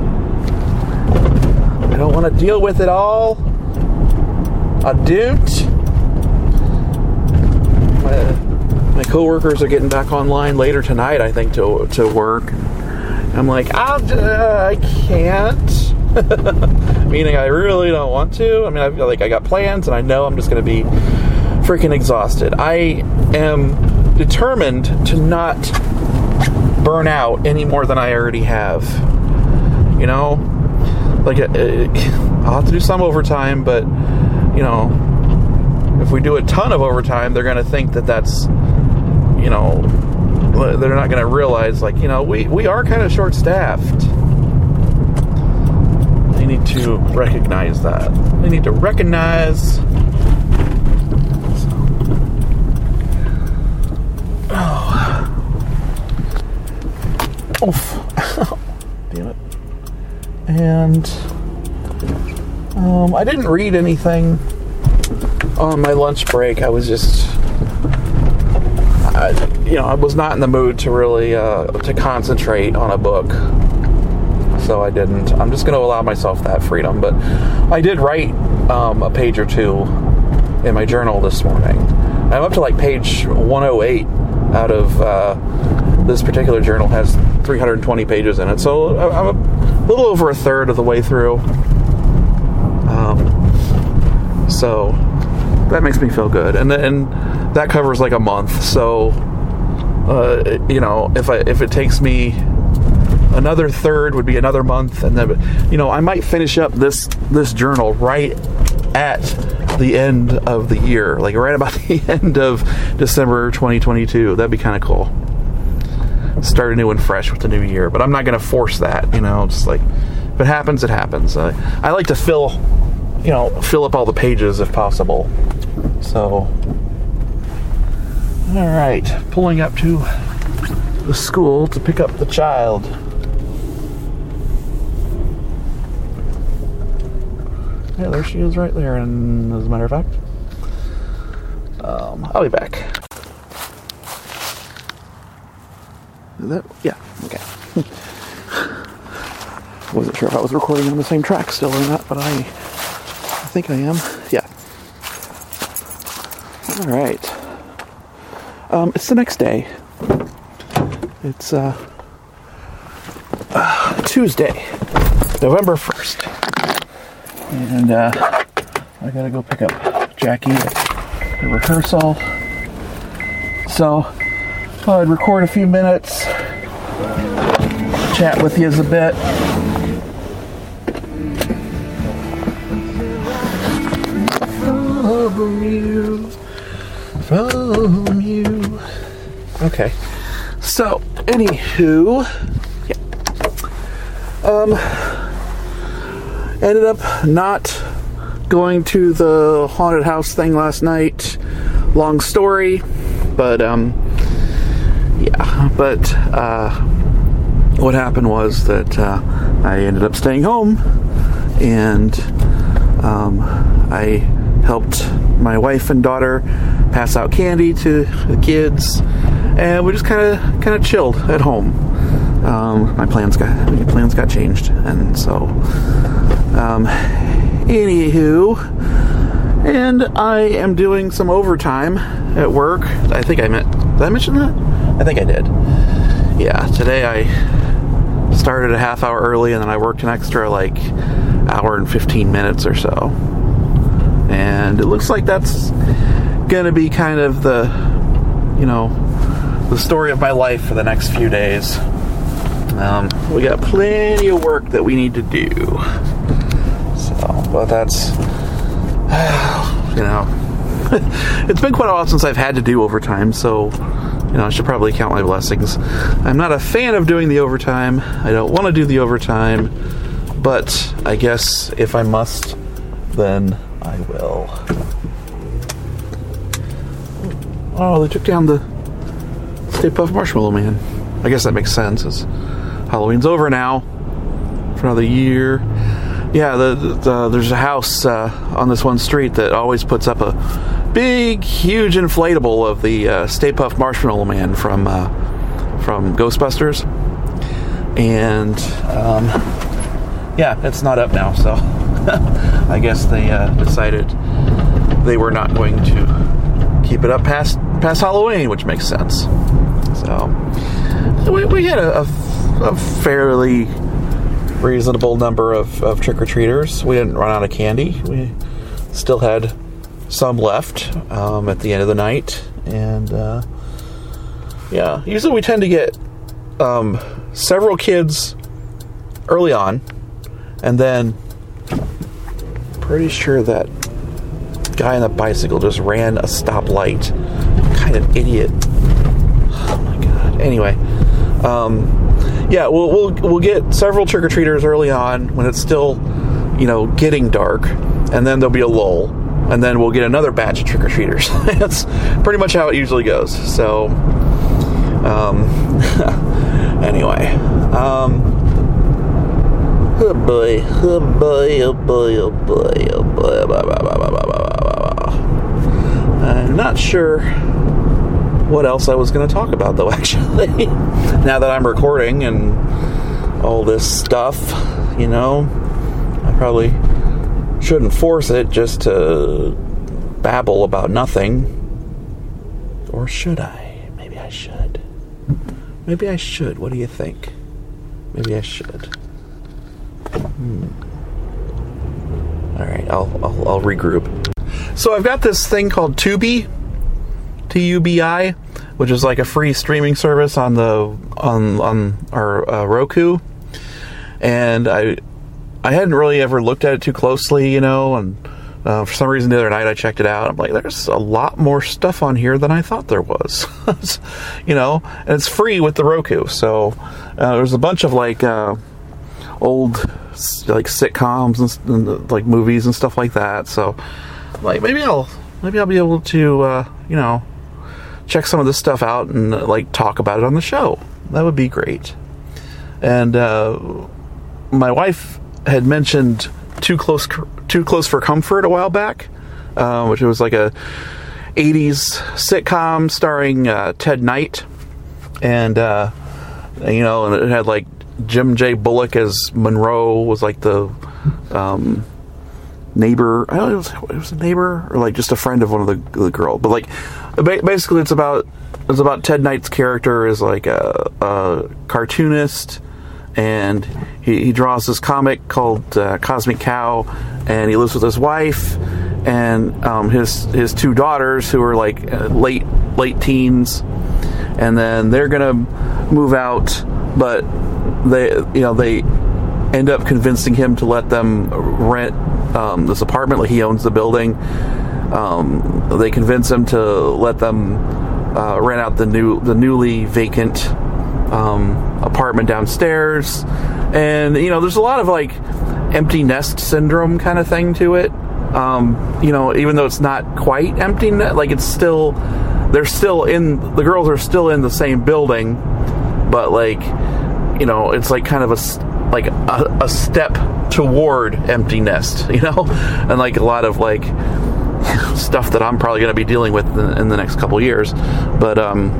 I don't want to deal with it all. I don't. My coworkers are getting back online later tonight, I think, to work. I'm like, I can't. Meaning I really don't want to. I mean, I feel like I got plans, and I know I'm just going to be freaking exhausted. I am determined to not burn out any more than I already have. I'll have to do some overtime, but if we do a ton of overtime, they're going to think that's, they're not going to realize, we are kind of short-staffed. They need to recognize that. They need to recognize. Oof. Damn it. And I didn't read anything on my lunch break. I was just, I was not in the mood to really to concentrate on a book. So I didn't. I'm just going to allow myself that freedom. But I did write a page or two in my journal this morning. I'm up to page 108 out of this particular journal has 320 pages in it. So I'm a little over a third of the way through. So that makes me feel good. And that covers a month. So, if it takes me another third would be another month, and then I might finish up this journal right at the end of the year, right about the end of December 2022. That'd be kind of cool. Start anew and fresh with the new year, but I'm not going to force that. Just if it happens, it happens. I like to fill up all the pages if possible. So, all right, pulling up to the school to pick up the child. Yeah, there she is right there, and as a matter of fact, I'll be back. Yeah, okay. Wasn't sure if I was recording on the same track still or not, but I think I am. Yeah. All right. It's the next day. It's Tuesday, November 1st. And I gotta go pick up Jackie at the rehearsal. So I'd record a few minutes, chat with you a bit. From you. Okay. So, anywho, ended up not going to the haunted house thing last night. Long story, but what happened was that I ended up staying home, and I helped my wife and daughter pass out candy to the kids, and we just kind of chilled at home. My plans got changed, and so anywho, and I am doing some overtime at work. Did I mention that? I think I did. Yeah, today I started a half hour early, and then I worked an extra like hour and 15 minutes or so. And it looks like that's gonna be kind of the, you know, the story of my life for the next few days. We got plenty of work that we need to do. So, but that's, you know, it's been quite a while since I've had to do overtime, so, you know, I should probably count my blessings. I'm not a fan of doing the overtime. I don't want to do the overtime, but I guess if I must, then I will. Oh, they took down the Stay Puft Marshmallow Man. I guess that makes sense, as Halloween's over now for another year. Yeah, there's a house on this one street that always puts up a big, huge inflatable of the Stay Puft Marshmallow Man from Ghostbusters. And, yeah, it's not up now, so I guess they decided they were not going to keep it up past Halloween, which makes sense. So, we had a fairly reasonable number of trick-or-treaters. We didn't run out of candy. We still had some left at the end of the night. And, yeah, usually we tend to get several kids early on, and then pretty sure that guy on the bicycle just ran a stoplight. What kind of idiot. Oh my god. Anyway, yeah, we'll get several trick-or-treaters early on when it's still, you know, getting dark, and then there'll be a lull, and then we'll get another batch of trick-or-treaters. That's pretty much how it usually goes. So, anyway, oh boy, oh boy, oh boy, oh boy, oh boy, I'm not sure what else I was going to talk about, though, actually. Now that I'm recording and all this stuff, you know, I probably shouldn't force it just to babble about nothing. Or should I? Maybe I should. Maybe I should. What do you think? Maybe I should. Alright, I'll regroup. So I've got this thing called Tubi, Tubi, which is like a free streaming service on our Roku, and I hadn't really ever looked at it too closely, you know, and for some reason the other night I checked it out. I'm like, there's a lot more stuff on here than I thought there was, you know, and it's free with the Roku. So there's a bunch of like old like sitcoms and like movies and stuff like that. So like maybe I'll be able to you know, check some of this stuff out and like talk about it on the show. That would be great. And my wife had mentioned Too Close for Comfort a while back, which was like a 80s sitcom starring Ted Knight, and you know, and it had like Jim J. Bullock as Monroe, was like the neighbor. I don't know if it was a neighbor or like just a friend of one of the girl. But like basically it's about Ted Knight's character is like a cartoonist, and he draws this comic called Cosmic Cow, and he lives with his wife and his two daughters who are like late teens, and then they're gonna move out, but they end up convincing him to let them rent this apartment. Like, he owns the building. They convince him to let them rent out the newly vacant apartment downstairs. And you know, there's a lot of like empty nest syndrome kind of thing to it. You know, even though it's not quite empty nest, like it's still, the girls are still in the same building, but like, you know, it's like kind of a step toward empty nest, you know, and like a lot of like stuff that I'm probably going to be dealing with in the next couple years. But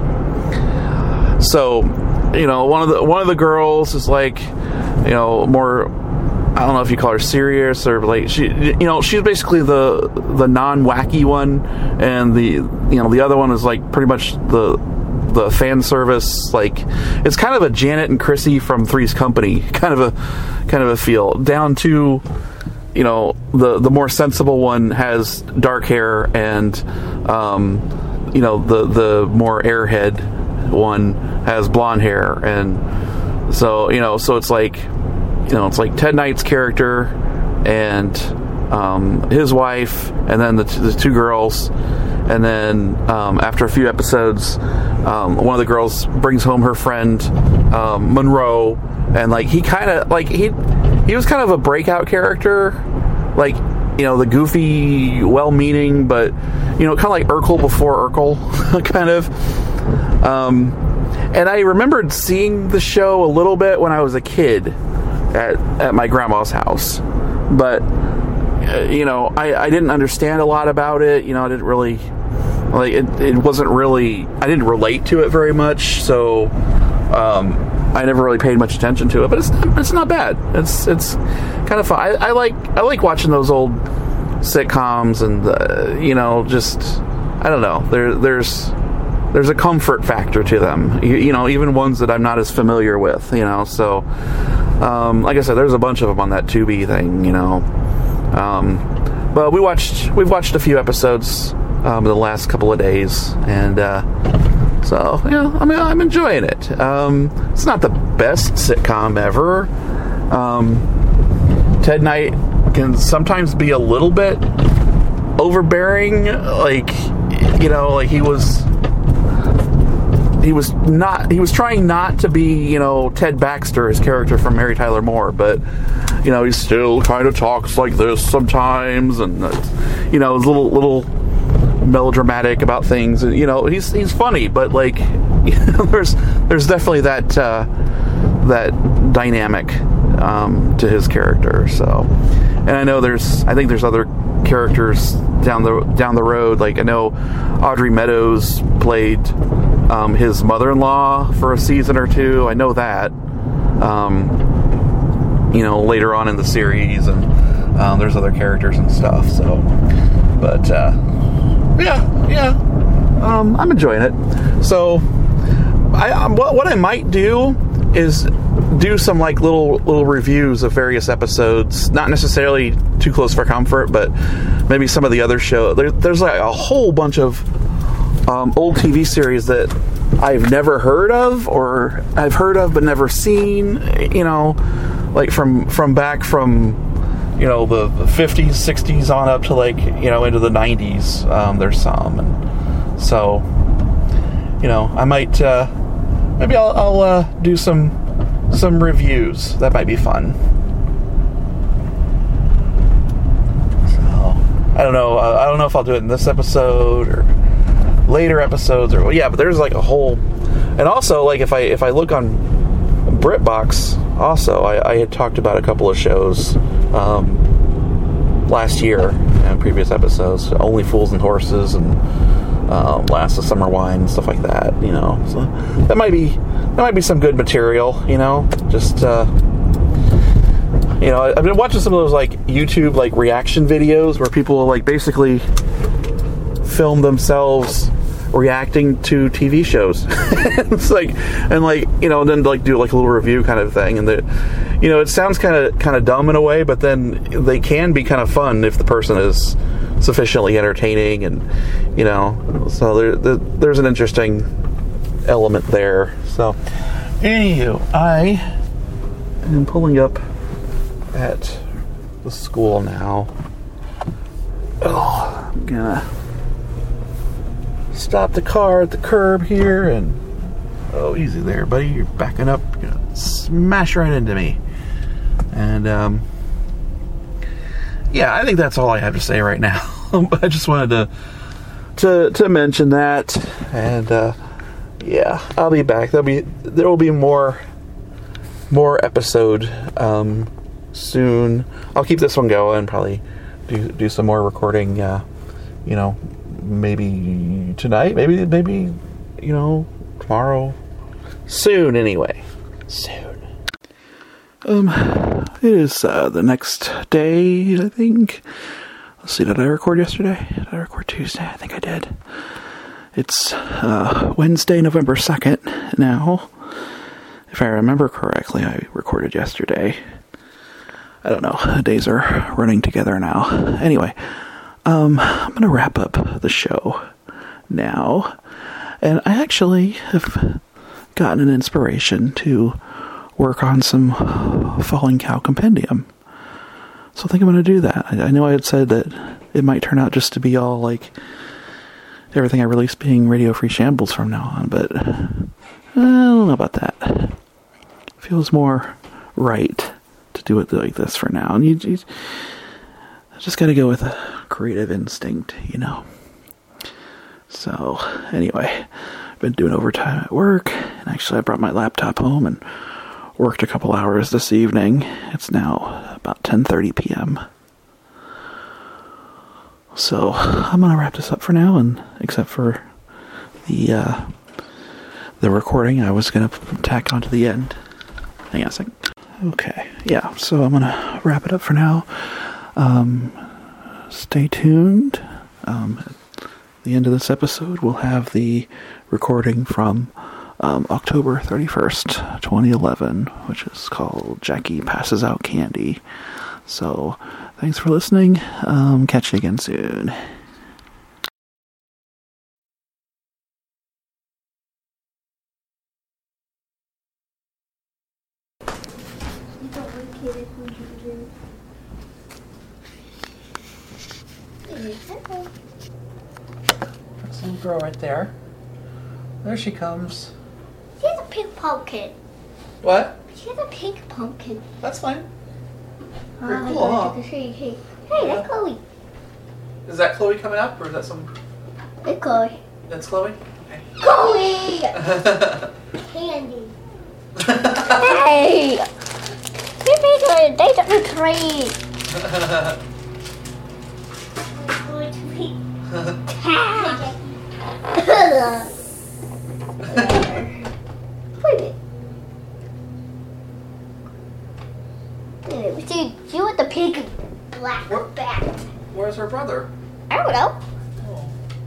so, you know, one of the girls is like, you know, more, I don't know if you call her serious or like, she's basically the non-wacky one, and the other one is like pretty much the the fan service, like it's kind of a Janet and Chrissy from Three's Company kind of a feel, down to, you know, the more sensible one has dark hair, and you know, the more airhead one has blonde hair. And so, you know, so it's like, you know, it's like Ted Knight's character and his wife, and then the two girls. And then after a few episodes, one of the girls brings home her friend Monroe, and like he kind of like he was kind of a breakout character, like, you know, the goofy, well-meaning, but, you know, kind of like Urkel before Urkel, kind of. And I remembered seeing the show a little bit when I was a kid at my grandma's house, but you know, I didn't understand a lot about it. You know, I didn't really, like, it wasn't really, I didn't relate to it very much, so I never really paid much attention to it. But it's not bad. It's kind of fun. I like watching those old sitcoms, and you know, just, I don't know. There's a comfort factor to them. You know, even ones that I'm not as familiar with. You know, so like I said, there's a bunch of them on that Tubi thing. You know. But we've watched a few episodes in the last couple of days, and so, you know, I'm enjoying it. It's not the best sitcom ever. Ted Knight can sometimes be a little bit overbearing, like, you know, like he was trying not to be, you know, Ted Baxter, his character from Mary Tyler Moore, but, you know, he still kind of talks like this sometimes, and, you know, is a little melodramatic about things, and, you know, he's funny, but, like, you know, there's definitely that dynamic to his character. So, and I know I think there's other characters down the road. Like, I know Audrey Meadows played his mother-in-law for a season or two. I know that. You know, later on in the series, and there's other characters and stuff. So, but yeah, I'm enjoying it. So, what I might do is do some like little reviews of various episodes, not necessarily Too Close for Comfort, but maybe some of the other shows. There's like a whole bunch of old TV series that I've never heard of, or I've heard of but never seen, you know, like from you know, the 50s, 60s on up to, like, you know, into the 90s. There's some, and so, you know, I might maybe I'll do some reviews. That might be fun. So I don't know if I'll do it in this episode or later episodes, or, yeah, but there's like a whole, and also, like, if I look on BritBox, also I had talked about a couple of shows last year in previous episodes, Only Fools and Horses, and Last of Summer Wine, and stuff like that, you know. So that might be some good material, you know. Just you know, I've been watching some of those like YouTube like reaction videos where people like basically film themselves reacting to TV shows. It's like, and like, you know, and then like do like a little review kind of thing, and you know, it sounds kind of dumb in a way, but then they can be kind of fun if the person is sufficiently entertaining, and, you know, so there's an interesting element there. So anywho, I am pulling up at the school now. Oh, I'm gonna stop the car at the curb here, and oh, easy there, buddy, you're backing up, you're gonna smash right into me. And yeah, I think that's all I have to say right now. But I just wanted to mention that, and yeah, I'll be back. There will be more episode soon. I'll keep this one going, probably do some more recording, you know, maybe tonight, maybe, you know, tomorrow, soon anyway, soon. It is the next day, I think. Let's see, did I record yesterday? Did I record Tuesday? I think I did. It's Wednesday, November 2nd now. If I remember correctly, I recorded yesterday. I don't know. The days are running together now. Anyway, I'm going to wrap up the show now. And I actually have gotten an inspiration to work on some Falling Cow Compendium. So I think I'm going to do that. I know I had said that it might turn out just to be all like everything I release being Radio Free Shambles from now on, but I don't know about that. Feels more right to do it like this for now. And you just got to go with a creative instinct, you know. So anyway, I've been doing overtime at work, and actually I brought my laptop home and worked a couple hours this evening. It's now about 10:30 p.m. So I'm gonna wrap this up for now, and except for the recording, I was gonna tack on to the end. Hang on a second. Okay, yeah. So I'm gonna wrap it up for now. Stay tuned. At the end of this episode, we'll have the recording from October 31st, 2011, which is called Jackie Passes Out Candy. So, thanks for listening. Catch you again soon. There's a little girl right there. There she comes. She has a pink pumpkin. What? She has a pink pumpkin. That's fine. Pretty Oh, cool, huh? Hey, that's Chloe. Is that Chloe coming up, or is that some... It's Chloe. That's Chloe? Okay. Chloe! Candy. Hey! We made a date on the tree. Wait, we see you with the pink and black bat. Where's her brother? I don't know. Oh.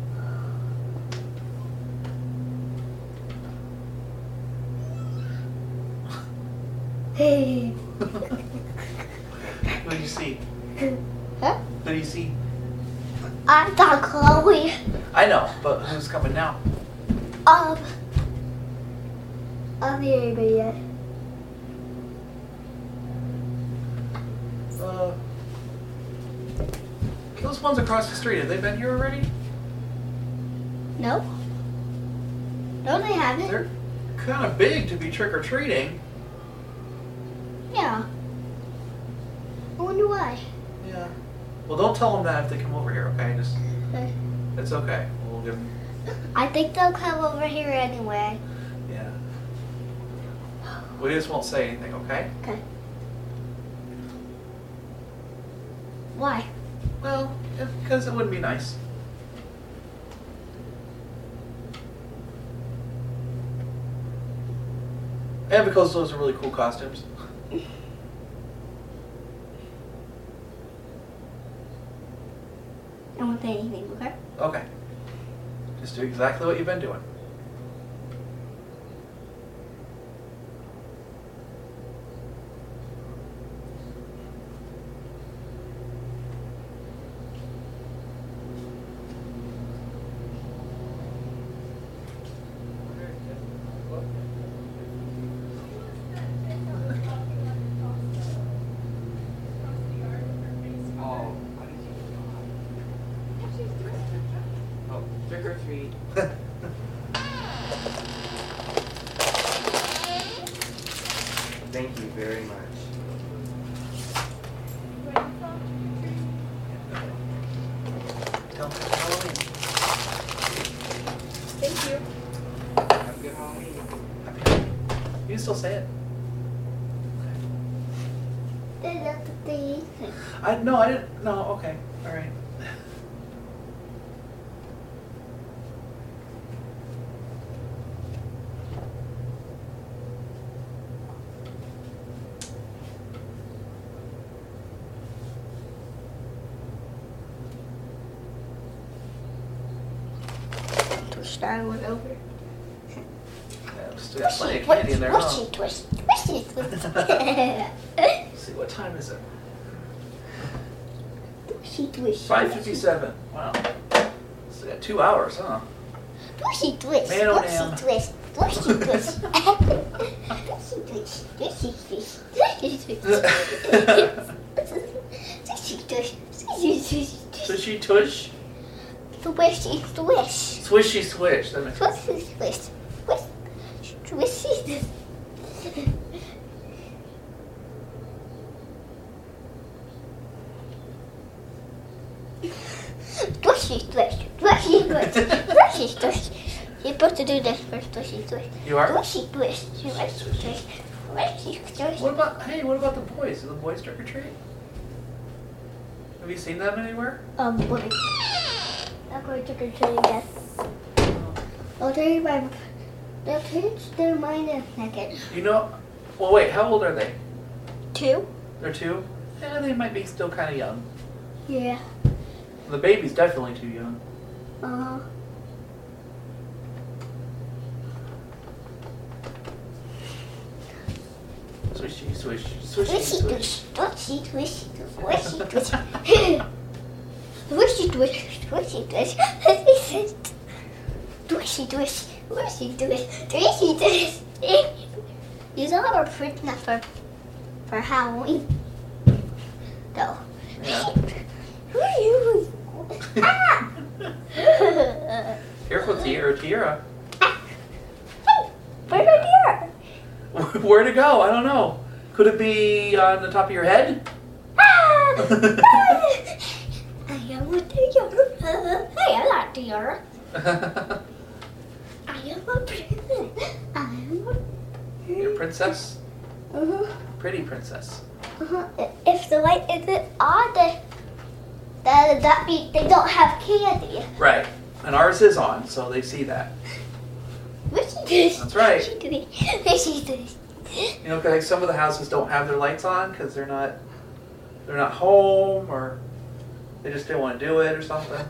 Hey. What do you see? Huh? What do you see? I thought Chloe. I know, but who's coming now? I don't see anybody yet. Those ones across the street, have they been here already? No. No, they haven't. They're kind of big to be trick-or-treating. Yeah. I wonder why. Yeah. Well, don't tell them that if they come over here, okay? Just, Okay. it's okay. We'll give them... I think they'll come over here anyway. Yeah. We just won't say anything, okay? Okay. Why? Well, because it wouldn't be nice. And because those are really cool costumes. I won't say anything, okay? Okay. Just do exactly what you've been doing. Trick or treat. Thank you very much. Tell them it's Halloween. Thank you. Have a good Halloween. Happy Halloween. You can still say it. That's the thing. I didn't. No, okay. All right. Start one over. Yeah, still got plenty of candy in there, huh? Twisty twist. Twisty twist. Let's see, what time is it? Twisty twist. 5:57. Wow. Still got 2 hours, huh? Twisty twist. Man, oh, damn. Twisty twist. Twisty twist. Twisty twist. Twisty twist. Twisty twist. Twisty twist. Twisty twist. Swishy tush? Twisty twist. Swishy swish. That makes sense. Twisty twist. Twisty twist. Twisty twist. Twisty twist. Twisty twist. You're supposed to do this first. Twisty twist. You are? Twisty twist. Twisty twist. Twisty twist. What about the boys? Do the boys trick or treat? Have you seen them anywhere? Boy. I'm going to control yes. I'll change my. They'll change their mind in a second. You know, well, wait, how old are they? 2? They're 2? Yeah, they might be still kind of young. Yeah. The baby's definitely too young. Uh-huh. Swishy swish. Twisty Swishy swish. twist. Twisty twist. Twisty twist. Twisty twist. Twisty twist. Twisty twist. Twisty twist. Twisty twist. You don't have a princess for Halloween. No. Yeah. Who are you? Ah! Careful, Tiara. Where's my deer? Where to go? I don't know. Could it be on the top of your head? Ah! I am a deer. I am not deer. I am a princess. I am a Your princess? Uh-huh. Pretty princess. Uh-huh. If the light isn't on, then that means they don't have candy. Right. And ours is on, so they see that. What's she doing? That's right. What's she doing? What's she doing? You know, 'cause like some of the houses don't have their lights on because they're not home, or they just didn't want to do it or something.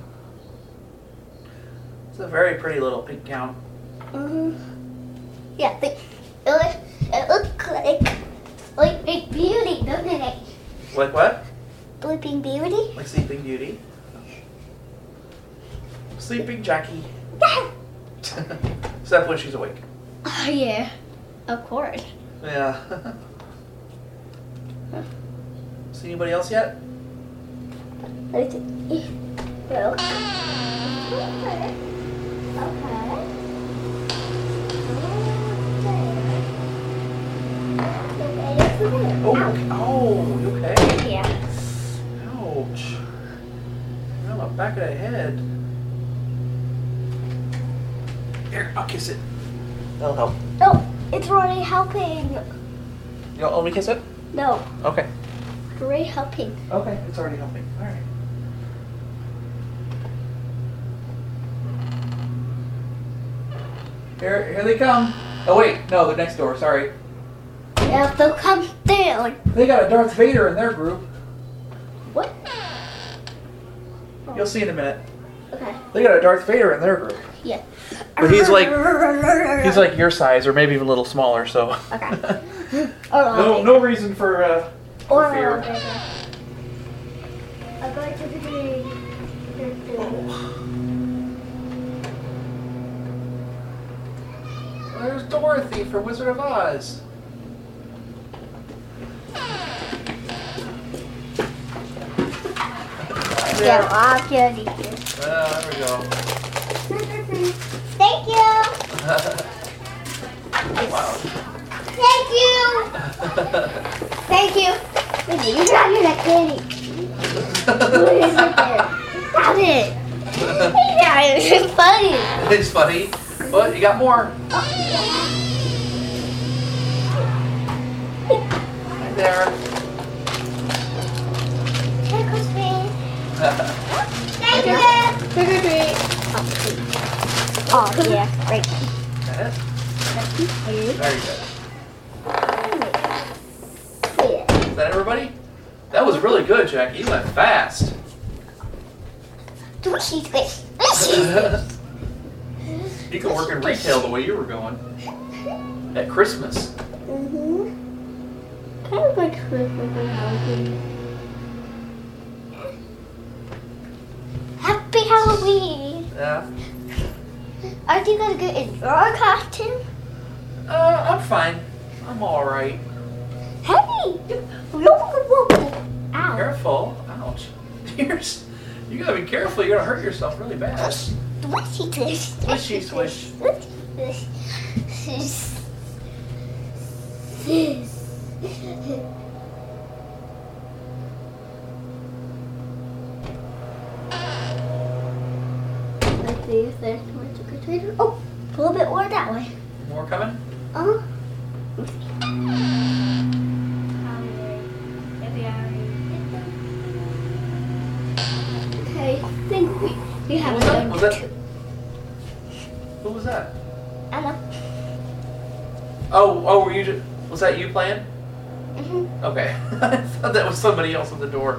It's a very pretty little pink gown. Yeah, it looks like Big Beauty, doesn't it? Like what? Sleeping Beauty? Like Sleeping Beauty. Sleeping Jackie. Except when she's awake. Oh, yeah. Of course. Yeah. See anybody else yet? Well, okay. Oh, you okay? Yeah. Ouch. Right on the back of the head. Here, I'll kiss it. That'll help. No, it's already helping. You don't let me kiss it? No, Okay. it's already helping. Okay, it's already helping. All right. Here they come. Oh wait, no, they're next door. Sorry. Yeah, they'll come down. They got a Darth Vader in their group. What? You'll see in a minute. Okay. They got a Darth Vader in their group. Yeah. But he's like your size, or maybe even a little smaller. So. Okay. Or No reason for fear. I'm going to be. There's Dorothy from Wizard of Oz. Yeah, I'll kill you. There we go. Thank you. Wow. Thank you. Thank you. Wait, you got me that candy. What is it there? Stop it. Yeah, it's funny. It's funny. But you got more. Right there. Here goes me. Thank you. Trick or treat. Oh, yeah. Great. That it? Very good. Yeah. Is that everybody? That was really good, Jackie. You went fast. Swishy twist. Swishy twist. You could work in retail the way you were going. At Christmas. Mm-hmm. Kind of like Christmas and Halloween. Happy Halloween! Yeah. Are you gonna get in your costume? I'm fine. I'm alright. Hey! Ow. Careful. Ouch. You gotta be careful. You're gonna hurt yourself really bad. Swishy swish. Swishy swish. Let's see if there's more trick-or-treaters. Oh, a little bit more that way. More coming? Uh-huh. Okay, I think we have What was that? done Was that- two. Who was that? I know. Oh, were you just, was that you playing? Mm-hmm. Okay. I thought that was somebody else at the door.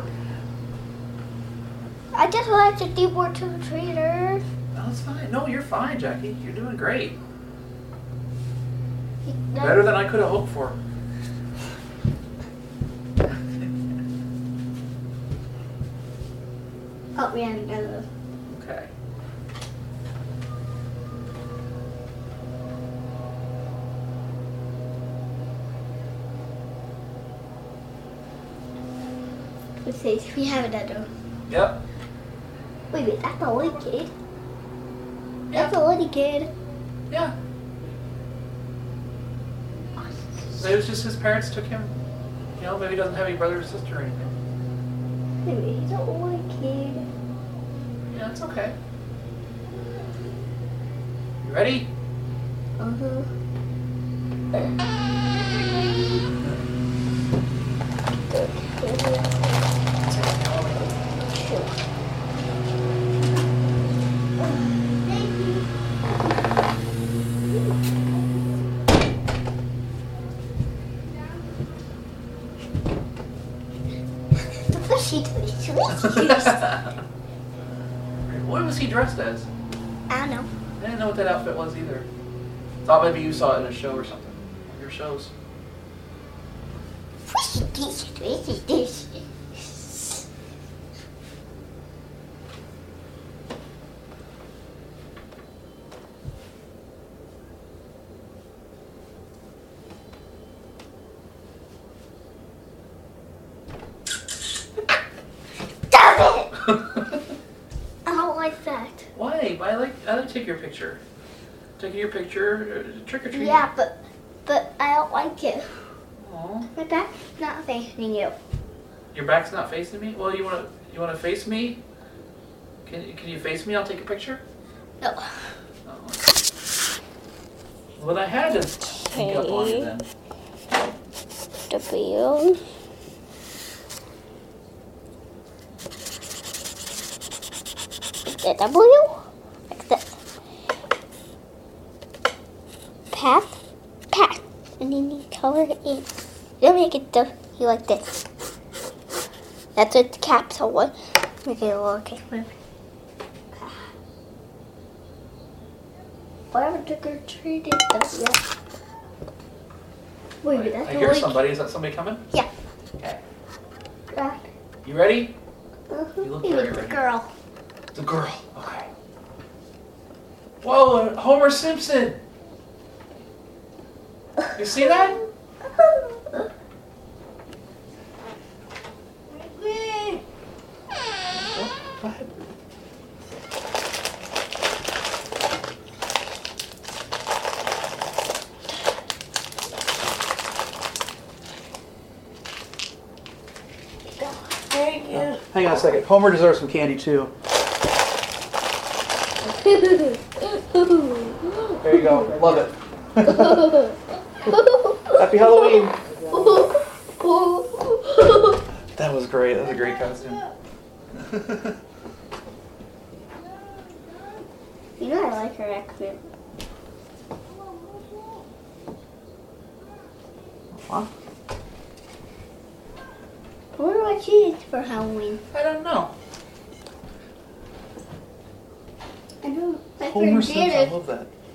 I just like to do more trick-or-treaters. No, it's fine. No, you're fine, Jackie. You're doing great. Better than I could have hoped for. Oh, we have another. Okay. Let's see, we have another. Yep. Wait, that's the only kid? Yeah. That's the only kid. Yeah. It was just his parents took him. You know, maybe he doesn't have any brother or sister or anything. Maybe he's the only kid. Yeah, it's okay. You ready? Uh-huh. What was he dressed as? I don't know. I didn't know what that outfit was either. Thought maybe you saw it in a show or something. One of your shows. Damn it! I don't like that. Why? I like to take your picture. Taking your picture, trick or treat. Yeah, but I don't like it. Aw. My back's not facing you. Your back's not facing me. Well, you wanna face me? Can you face me? I'll take a picture. No. Oh. Well, I had to sneak up on you then. W. The W? Like this. Path. Path. And then you color it in. You'll make it you like this. That's what the capital one. Make it a lowercase. Whatever trick or treat is does, yeah. Wait, I that's hear somebody. Is that somebody coming? Yeah. Okay. Uh, You ready? uh-huh. You look He very was a ready. girl. The girl. Okay. Whoa, Homer Simpson. You see that? What? Thank you. Hang on a second. Homer deserves some candy too. There you go. Love it. Happy Halloween. That was great. That was a great costume. You know I like her accent. Huh? I wonder what she is for Halloween. I don't know. I know. My Homer friend Simpson. I Janet. love that.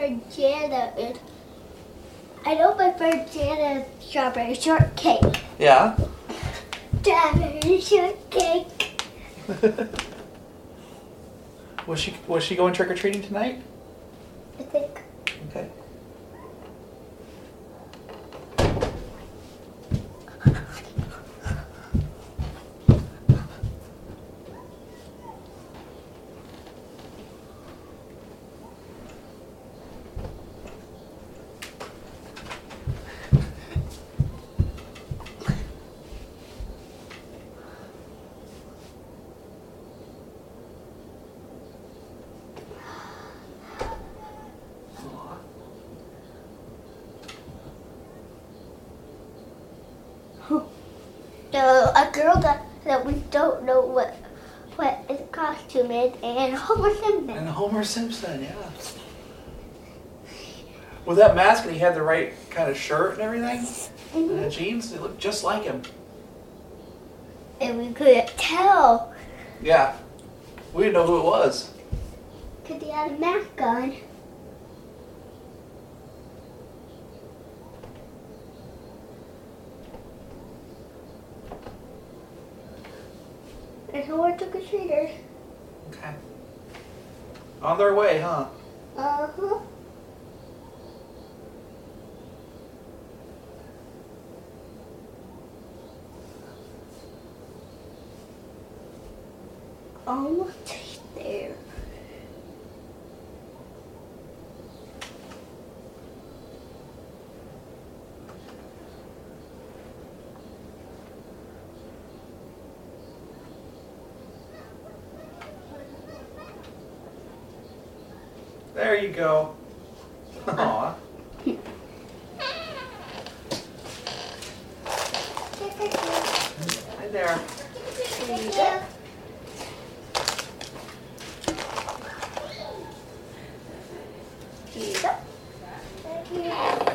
friend Jana is. I know my friend Jana's strawberry shortcake. Yeah. Strawberry shortcake. Was she going trick or treating tonight? I think. Okay. So a girl that we don't know what his costume is, and Homer Simpson. And Homer Simpson, yeah. With that mask, and he had the right kind of shirt and everything, and the jeans, they looked just like him. And we couldn't tell Yeah. We didn't know who it was. because he had a mask on. And who are trick-or-treaters? Okay. On their way, huh? Uh-huh. Almost there. There you go. Aw. Right there. Thank you. Here you go. Thank you.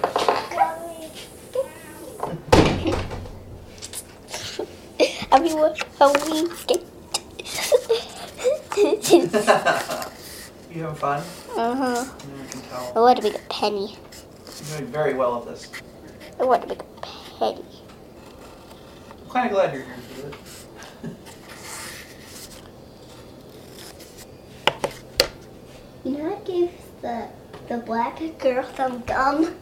Everyone, Halloween. You having fun? Uh-huh. I can tell. I want to make a penny. You're doing very well at this. I want to make a penny. I'm kind of glad you're here to do it. You know, I gave the black girl some gum.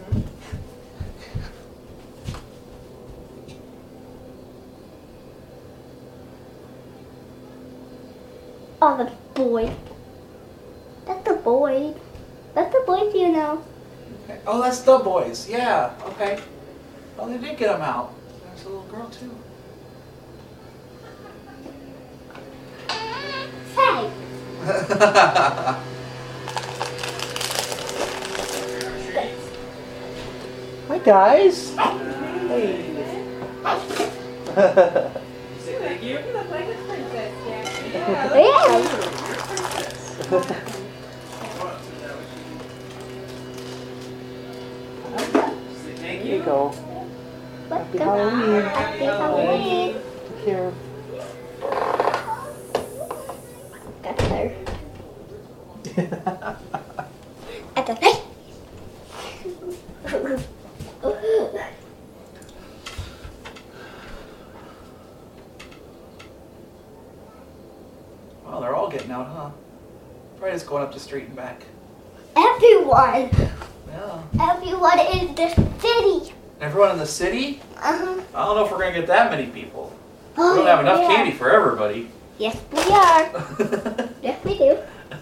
Oh, the boy. That's the boy. That's the boy, you know. Okay. Oh, that's the boys. Yeah. Okay. Oh, they did get them out. There's a little girl too. Hey. Hi guys. Hey. You look like a princess, Jackie. Yeah. There you go. Happy Halloween. Happy Halloween. Take care. Got her. At the face. Well, they're all getting out, huh? Probably just going up the street and back. Everyone. Yeah. Everyone in the city. Everyone in the city? Uh-huh. I don't know if we're gonna get that many people. Oh, We don't have enough yeah. candy for everybody. Yes, we are. Yes, we do.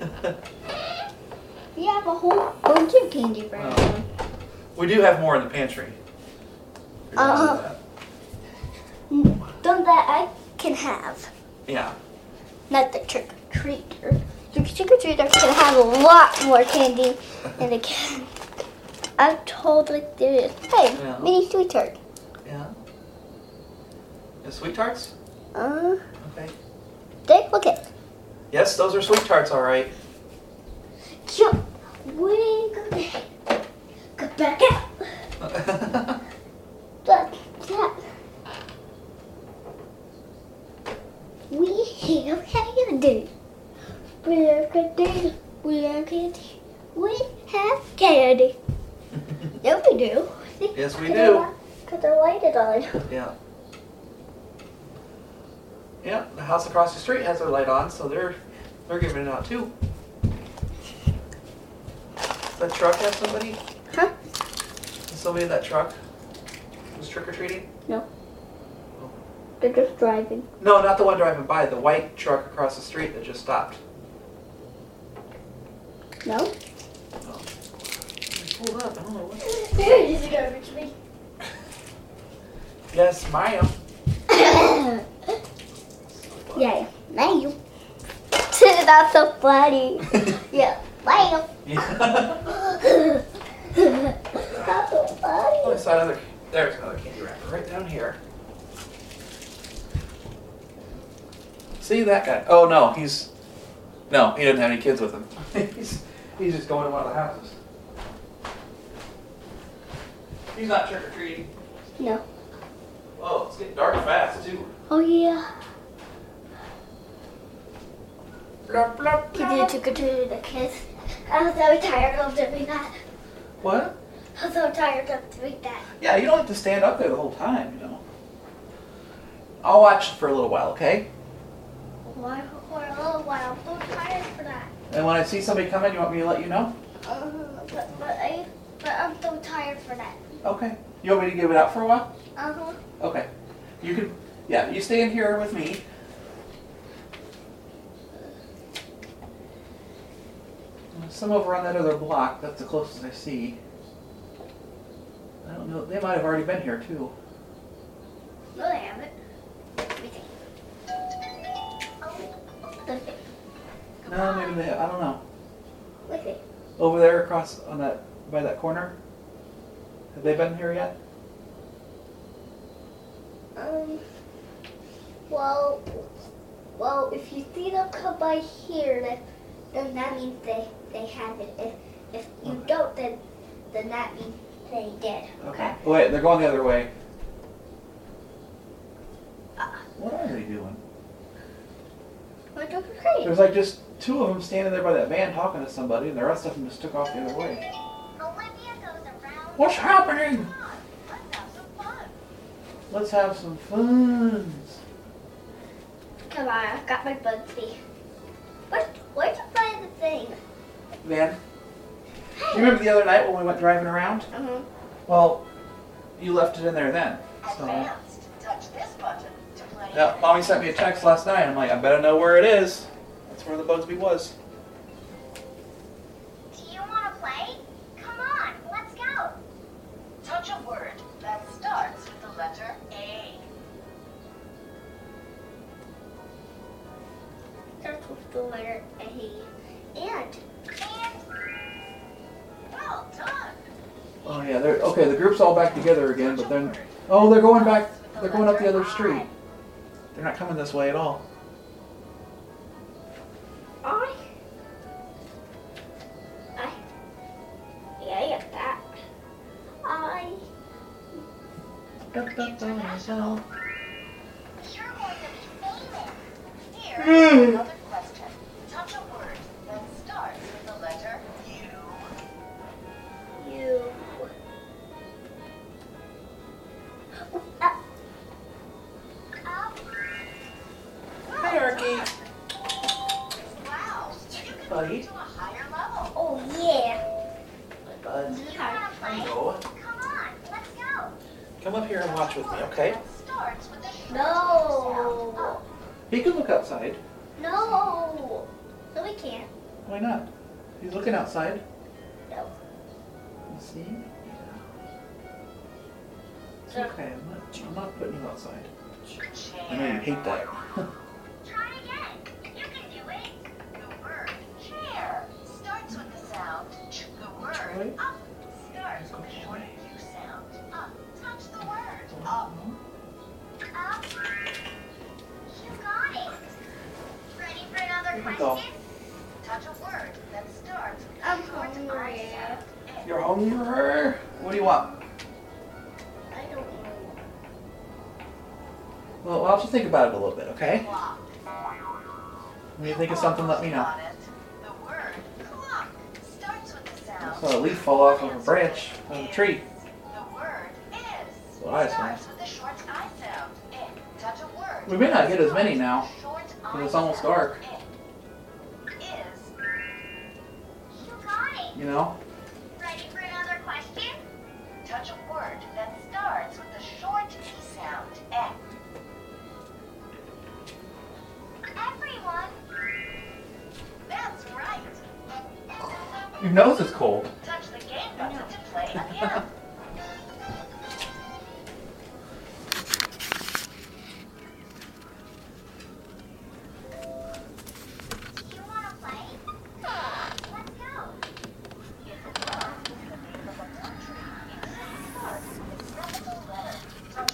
We have a whole bunch of candy for Wow. everyone. We do have more in the pantry. If you wanna Uh-huh. do that. Some that I can have. Yeah. Not the trick-or-treater. The trick-or-treater can have a lot more candy than they can. I'm told like there is. Hey, Yeah. mini sweet tart. Yeah. The sweet tarts? Uh, Okay. take look at. Yes, those are sweet tarts, all right. Jump. We go back. Go back out. Look, that. We have candy. We have candy. We have candy. We have candy. Yeah, we do. See? Yes, we do. Because they're lighted on. Yeah. Yeah, the house across the street has their light on, so they're giving it out too. That truck has somebody? Huh? Is somebody in that truck who's trick or treating? No. They're just driving. No, not the one driving by. The white truck across the street that just stopped. No? Oh. Hold up, I don't know what. This is garbage me. Yes, ma'am. Yeah, ma'am. That's so funny. Yeah, ma'am. Yeah. That's so funny. Oh, I saw another. There's another candy wrapper right down here. See that guy? Oh no, he doesn't have any kids with him. he's just going to one of the houses. He's not trick or treating. No. Oh, it's getting dark fast too. Oh yeah. Blup, blup, Can blup. you trick or treat the kids? I'm so tired of doing that. What? I'm so tired of doing that. Yeah, you don't have to stand up there the whole time, you know. I'll watch for a little while, okay? Why for a little while? I'm so tired for that. And when I see somebody come in, you want me to let you know? But I'm so tired for that. Okay. You want me to give it out for a while? Uh-huh. Okay. You can, yeah, you stay in here with me. Some over on that other block, that's the closest I see. I don't know, they might have already been here too. No, they haven't. Let me see. Look it. No, maybe they have, I don't know. Look it. Over there across on that, by that corner? Have they been here yet? Well, if you see them come by here, then that means they haven't. If you Okay. don't, then that means they did. Okay. Oh, wait, they're going the other way. What are they doing? We're trick or treating. There's like just two of them standing there by that van talking to somebody, and the rest of them just took off the other way. Olivia goes around. What's happening? Let's have some fun. Let's have some fun. Come on, I've got my Bugsy. Where'd you find the thing? Van, you remember the other night when we went driving around? Uh-huh. Well, you left it in there then. So, Touch this button to play. yeah, Mommy sent me a text last night. I'm like, I better know where it is. That's where the Bugsby was. Do you want to play? Come on, let's go. Touch a word that starts with the letter A. Starts with the letter A. And. Well done. Oh yeah, they're okay. The group's all back together again, but then, oh, they're going back. They're going up the other street. They're not coming this way at all. Yeah, I get that. International. You're going to be famous. Here's another question. Touch a word that starts with the letter U. You. Hi, Arky. Wow, you can Buddy. move to a higher level. Oh, yeah. Hi, bud. Yeah. Hello. Come on, let's go. Come up here and watch with me, okay? That starts with the sh No. sound. He can look outside. No. No, we can't. Why not? He's looking outside. No. You see? It's okay. I'm not putting you outside. I know you hate that. Try again. You can do it. The word chair starts with the sound ch. The word Wait. up starts with the short U sound. Up. Touch the word up. Up. You got it. Ready for another Here we go. question? Touch a word that starts with the I'm short hungry. I sound. You're hungry? What do you want? I don't know. Well, why don't you think about it a little bit, okay? Clock. When you think of something, let me know. Got it. The word clock starts with the sound a leaf fall off of a branch of a tree. The word is. That's what I Starts assumed. with the short I sound. In. Touch a word. We may not get as many now, Short because I it's almost sound. dark. In. Is. You got it. You know? Ready for another question? Touch a word that starts with the short E sound. N. Everyone. That's right. Your nose is cold.